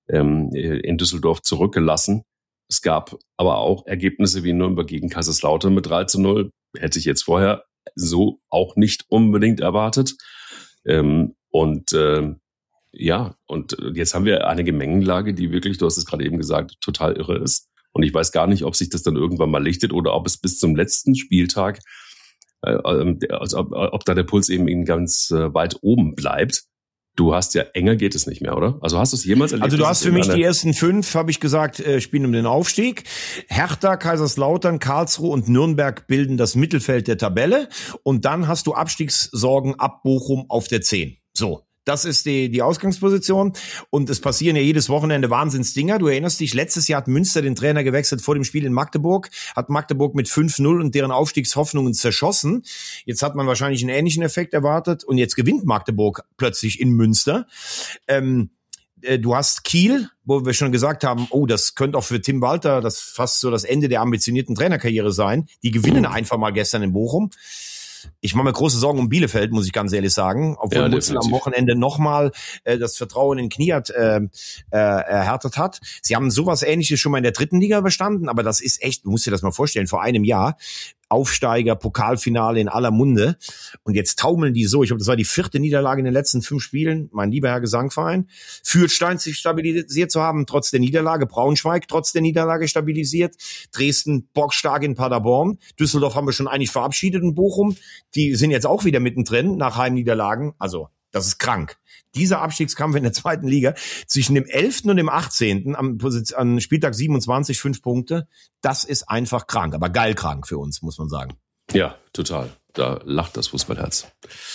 ähm, in Düsseldorf zurückgelassen. Es gab aber auch Ergebnisse wie Nürnberg gegen Kaiserslautern mit drei zu null. Hätte ich jetzt vorher so auch nicht unbedingt erwartet. Ähm, und äh, ja, und jetzt haben wir eine Gemengelage, die wirklich, du hast es gerade eben gesagt, total irre ist. Und ich weiß gar nicht, ob sich das dann irgendwann mal lichtet oder ob es bis zum letzten Spieltag, äh, also ob, ob da der Puls eben ganz äh, weit oben bleibt. Du hast ja, enger geht es nicht mehr, oder? Also hast du es jemals erlebt? Also du hast für mich die ersten fünf, habe ich gesagt, äh, spielen um den Aufstieg. Hertha, Kaiserslautern, Karlsruhe und Nürnberg bilden das Mittelfeld der Tabelle. Und dann hast du Abstiegssorgen ab Bochum auf der zehn. So. Das ist die, die Ausgangsposition. Und es passieren ja jedes Wochenende Wahnsinnsdinger. Du erinnerst dich, letztes Jahr hat Münster den Trainer gewechselt vor dem Spiel in Magdeburg, hat Magdeburg mit fünf null und deren Aufstiegshoffnungen zerschossen. Jetzt hat man wahrscheinlich einen ähnlichen Effekt erwartet und jetzt gewinnt Magdeburg plötzlich in Münster. Ähm, äh, du hast Kiel, wo wir schon gesagt haben, oh, das könnte auch für Tim Walter das fast so das Ende der ambitionierten Trainerkarriere sein. Die gewinnen einfach mal gestern in Bochum. Ich mache mir große Sorgen um Bielefeld, muss ich ganz ehrlich sagen. Obwohl ja, Mutzel am Wochenende nochmal äh, das Vertrauen in Kniat äh, äh, erhärtet hat. Sie haben sowas Ähnliches schon mal in der dritten Liga überstanden, aber das ist echt, du musst dir das mal vorstellen, vor einem Jahr Aufsteiger, Pokalfinale in aller Munde. Und jetzt taumeln die so. Ich glaube, das war die vierte Niederlage in den letzten fünf Spielen. Mein lieber Herr Gesangverein. Fürstein sich stabilisiert zu haben, trotz der Niederlage. Braunschweig trotz der Niederlage stabilisiert. Dresden bockstark in Paderborn. Düsseldorf haben wir schon eigentlich verabschiedet in Bochum. Die sind jetzt auch wieder mittendrin nach Heimniederlagen. Also, das ist krank. Dieser Abstiegskampf in der zweiten Liga zwischen dem elften und dem achtzehnten am, am Spieltag siebenundzwanzig, fünf Punkte, das ist einfach krank, aber geil krank für uns, muss man sagen. Ja, total. Da lacht das Fußballherz.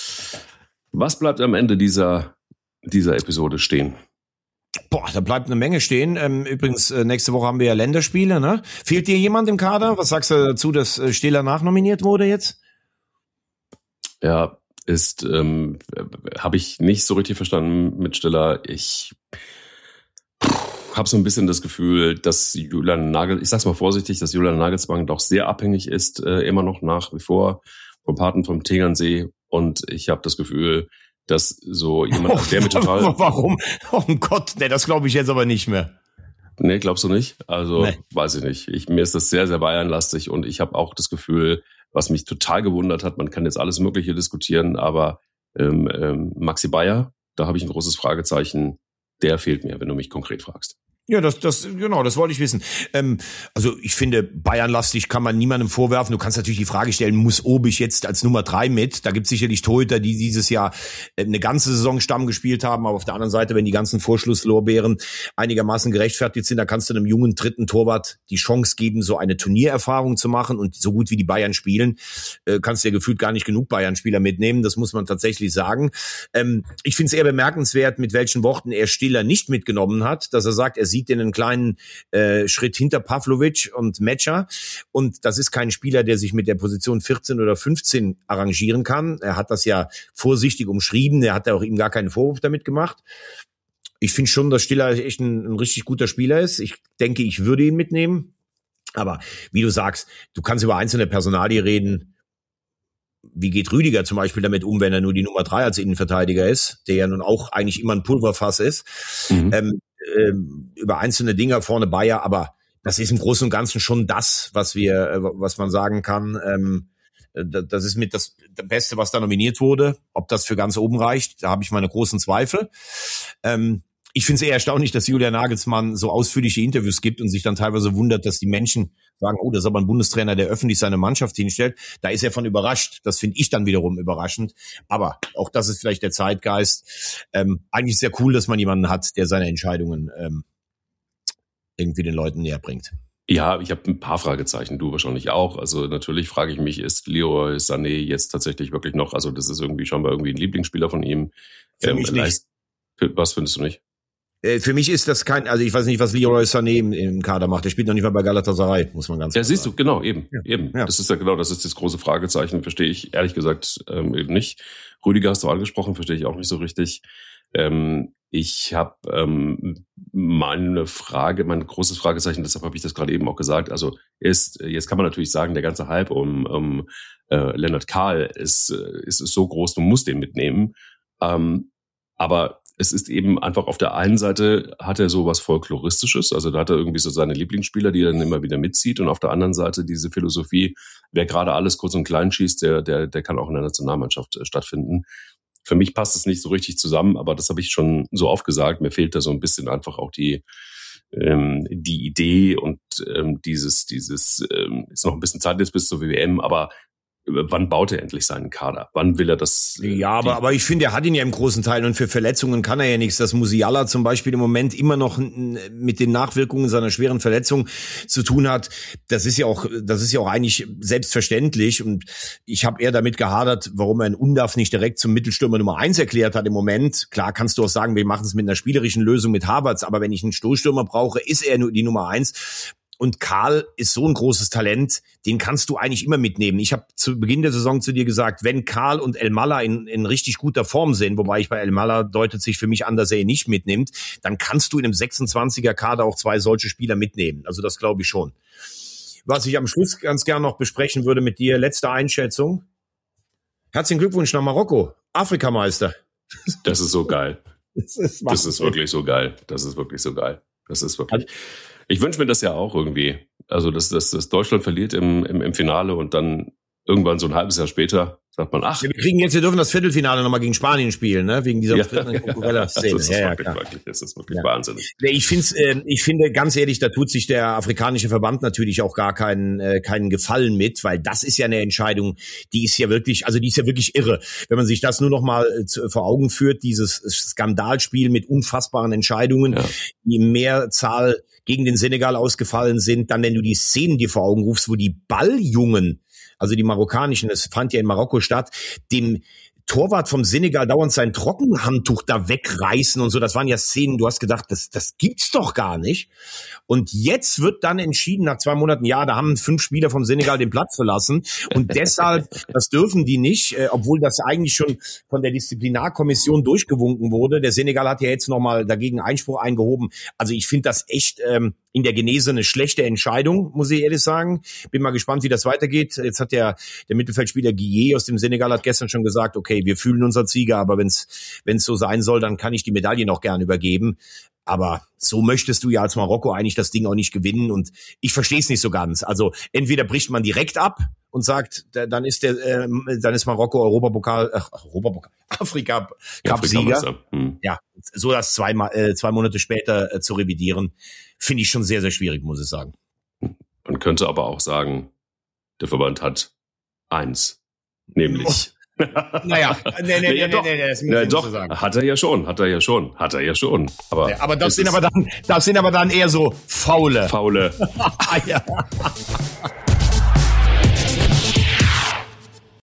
Was bleibt am Ende dieser, dieser Episode stehen? Boah, da bleibt eine Menge stehen. Ähm, übrigens, äh, nächste Woche haben wir ja Länderspiele, ne? Fehlt dir jemand im Kader? Was sagst du dazu, dass äh, Stehler nachnominiert wurde jetzt? Ja, ist, ähm, habe ich nicht so richtig verstanden mit Stiller. Ich habe so ein bisschen das Gefühl, dass Julian Nagel, ich sag's mal vorsichtig, dass Julian Nagelsmann doch sehr abhängig ist, äh, immer noch nach wie vor vom Paten vom Tegernsee. Und ich habe das Gefühl, dass so jemand, oh, der mit total... Warum? Oh Gott, nee, das glaube ich jetzt aber nicht mehr. Nee, glaubst du nicht? Also, nee. Weiß ich nicht. Ich, mir ist das sehr, sehr bayernlastig und ich habe auch das Gefühl, was mich total gewundert hat, man kann jetzt alles Mögliche diskutieren, aber ähm, ähm, Maxi Bayer, da habe ich ein großes Fragezeichen, der fehlt mir, wenn du mich konkret fragst. Ja, das, das, genau, das wollte ich wissen. Ähm, also ich finde, Bayernlastig kann man niemandem vorwerfen. Du kannst natürlich die Frage stellen, muss Obich jetzt als Nummer drei mit? Da gibt es sicherlich Torhüter, die dieses Jahr eine ganze Saison Stamm gespielt haben. Aber auf der anderen Seite, wenn die ganzen Vorschlusslorbeeren einigermaßen gerechtfertigt sind, dann kannst du einem jungen dritten Torwart die Chance geben, so eine Turniererfahrung zu machen. Und so gut wie die Bayern spielen, äh, kannst du ja gefühlt gar nicht genug Bayern-Spieler mitnehmen. Das muss man tatsächlich sagen. Ähm, ich finde es eher bemerkenswert, mit welchen Worten er Stiller nicht mitgenommen hat, dass er sagt, er sieht den einen kleinen äh, Schritt hinter Pavlovic und Metscher. Und das ist kein Spieler, der sich mit der Position vierzehn oder fünfzehn arrangieren kann. Er hat das ja vorsichtig umschrieben. Er hat ja auch ihm gar keinen Vorwurf damit gemacht. Ich finde schon, dass Stiller echt ein, ein richtig guter Spieler ist. Ich denke, ich würde ihn mitnehmen. Aber wie du sagst, du kannst über einzelne Personalien reden. Wie geht Rüdiger zum Beispiel damit um, wenn er nur die Nummer drei als Innenverteidiger ist, der ja nun auch eigentlich immer ein Pulverfass ist. Mhm. Ähm, ähm, über einzelne Dinge vorne Bayer, aber das ist im Großen und Ganzen schon das, was wir, was man sagen kann. Ähm, das ist mit das Beste, was da nominiert wurde. Ob das für ganz oben reicht, da habe ich meine großen Zweifel. Ähm, Ich finde es eher erstaunlich, dass Julian Nagelsmann so ausführliche Interviews gibt und sich dann teilweise wundert, dass die Menschen sagen, oh, das ist aber ein Bundestrainer, der öffentlich seine Mannschaft hinstellt. Da ist er von überrascht. Das finde ich dann wiederum überraschend. Aber auch das ist vielleicht der Zeitgeist. Ähm, eigentlich sehr cool, dass man jemanden hat, der seine Entscheidungen ähm, irgendwie den Leuten näher bringt. Ja, ich habe ein paar Fragezeichen, du wahrscheinlich auch. Also natürlich frage ich mich, ist Leroy Sané jetzt tatsächlich wirklich noch, also das ist irgendwie scheinbar irgendwie ein Lieblingsspieler von ihm. Für ähm, mich nicht. Was findest du nicht? Für mich ist das kein, also ich weiß nicht, was Leroy Sané im, im Kader macht. Der spielt noch nicht mal bei Galatasaray, muss man ganz klar sagen. Ja, siehst du, genau, eben, ja. eben. Ja. Das ist ja genau, das ist das große Fragezeichen, verstehe ich ehrlich gesagt ähm, eben nicht. Rüdiger hast du angesprochen, verstehe ich auch nicht so richtig. Ähm, ich habe ähm, meine Frage, mein großes Fragezeichen, deshalb habe ich das gerade eben auch gesagt, also ist, jetzt kann man natürlich sagen, der ganze Hype um, um äh, Lennart Kahl ist, ist, ist so groß, du musst den mitnehmen. Ähm, aber es ist eben einfach auf der einen Seite hat er so was Folkloristisches, also da hat er irgendwie so seine Lieblingsspieler, die er dann immer wieder mitzieht, und auf der anderen Seite diese Philosophie, wer gerade alles kurz und klein schießt, der, der, der kann auch in der Nationalmannschaft äh, stattfinden. Für mich passt es nicht so richtig zusammen, aber das habe ich schon so oft gesagt, mir fehlt da so ein bisschen einfach auch die, ähm, die Idee und ähm, dieses, dieses, ähm, ist noch ein bisschen Zeit jetzt bis zur W M, aber wann baut er endlich seinen Kader? Wann will er das? Äh, ja, aber, aber ich finde, er hat ihn ja im großen Teil, und für Verletzungen kann er ja nichts. Dass Musiala zum Beispiel im Moment immer noch mit den Nachwirkungen seiner schweren Verletzung zu tun hat, das ist ja auch, das ist ja auch eigentlich selbstverständlich. Und ich habe eher damit gehadert, warum er einen Undav nicht direkt zum Mittelstürmer Nummer eins erklärt hat im Moment. Klar kannst du auch sagen, wir machen es mit einer spielerischen Lösung mit Havertz, aber wenn ich einen Stoßstürmer brauche, ist er nur die Nummer eins. Und Karl ist so ein großes Talent, den kannst du eigentlich immer mitnehmen. Ich habe zu Beginn der Saison zu dir gesagt, wenn Karl und Elmalah in, in richtig guter Form sind, wobei ich bei Elmalah deutet sich für mich an, dass er ihn nicht mitnimmt, dann kannst du in einem sechsundzwanziger Kader auch zwei solche Spieler mitnehmen. Also das glaube ich schon. Was ich am Schluss ganz gern noch besprechen würde mit dir, letzte Einschätzung. Herzlichen Glückwunsch nach Marokko, Afrikameister. Das ist so geil. Das ist, das ist wirklich so geil. Das ist wirklich so geil. Das ist wirklich... Ich wünsche mir das ja auch irgendwie. Also, dass, dass, dass Deutschland verliert im, im, im Finale und dann irgendwann so ein halbes Jahr später sagt man, ach. Ja, wir kriegen jetzt, wir dürfen das Viertelfinale nochmal gegen Spanien spielen, ne? Wegen dieser ja, Szene. Das ist ja, wirklich, ja, wirklich, das ist wirklich ja. wahnsinnig. Ich find's, äh, ich finde, ganz ehrlich, da tut sich der afrikanische Verband natürlich auch gar keinen, äh, keinen Gefallen mit, weil das ist ja eine Entscheidung, die ist ja wirklich, also die ist ja wirklich irre. Wenn man sich das nur noch mal äh, vor Augen führt, dieses Skandalspiel mit unfassbaren Entscheidungen, ja. die in Mehrzahl gegen den Senegal ausgefallen sind, dann, wenn du die Szenen dir vor Augen rufst, wo die Balljungen, also die marokkanischen, das fand ja in Marokko statt, dem Torwart vom Senegal dauernd sein Trockenhandtuch da wegreißen und so, das waren ja Szenen, du hast gedacht, das, das gibt's doch gar nicht. Und jetzt wird dann entschieden, nach zwei Monaten, ja, da haben fünf Spieler vom Senegal den Platz verlassen und deshalb, das dürfen die nicht, äh, obwohl das eigentlich schon von der Disziplinarkommission durchgewunken wurde. Der Senegal hat ja jetzt nochmal dagegen Einspruch eingehoben. Also ich finde das echt ähm, in der Genese eine schlechte Entscheidung, muss ich ehrlich sagen. Bin mal gespannt, wie das weitergeht. Jetzt hat der, der Mittelfeldspieler Guillet aus dem Senegal hat gestern schon gesagt, okay, wir fühlen uns als Sieger, aber wenn es wenn es so sein soll, dann kann ich die Medaille noch gern übergeben. Aber so möchtest du ja als Marokko eigentlich das Ding auch nicht gewinnen und ich verstehe es nicht so ganz. Also entweder bricht man direkt ab und sagt, dann ist der, äh, dann ist Marokko Europapokal, ach, Europapokal, Afrika Cup Sieger. Hm. Ja, so das zwei, äh, zwei Monate später äh, zu revidieren, finde ich schon sehr, sehr schwierig, muss ich sagen. Man könnte aber auch sagen, der Verband hat eins, nämlich... Oh. Naja, nee, nee, nee, doch, nee, nee, das muss ja, doch, so sagen. Hat er ja schon, hat er ja schon, hat er ja schon. Aber, ja, aber das sind aber dann, das sind aber dann eher so faule. Faule. Ja.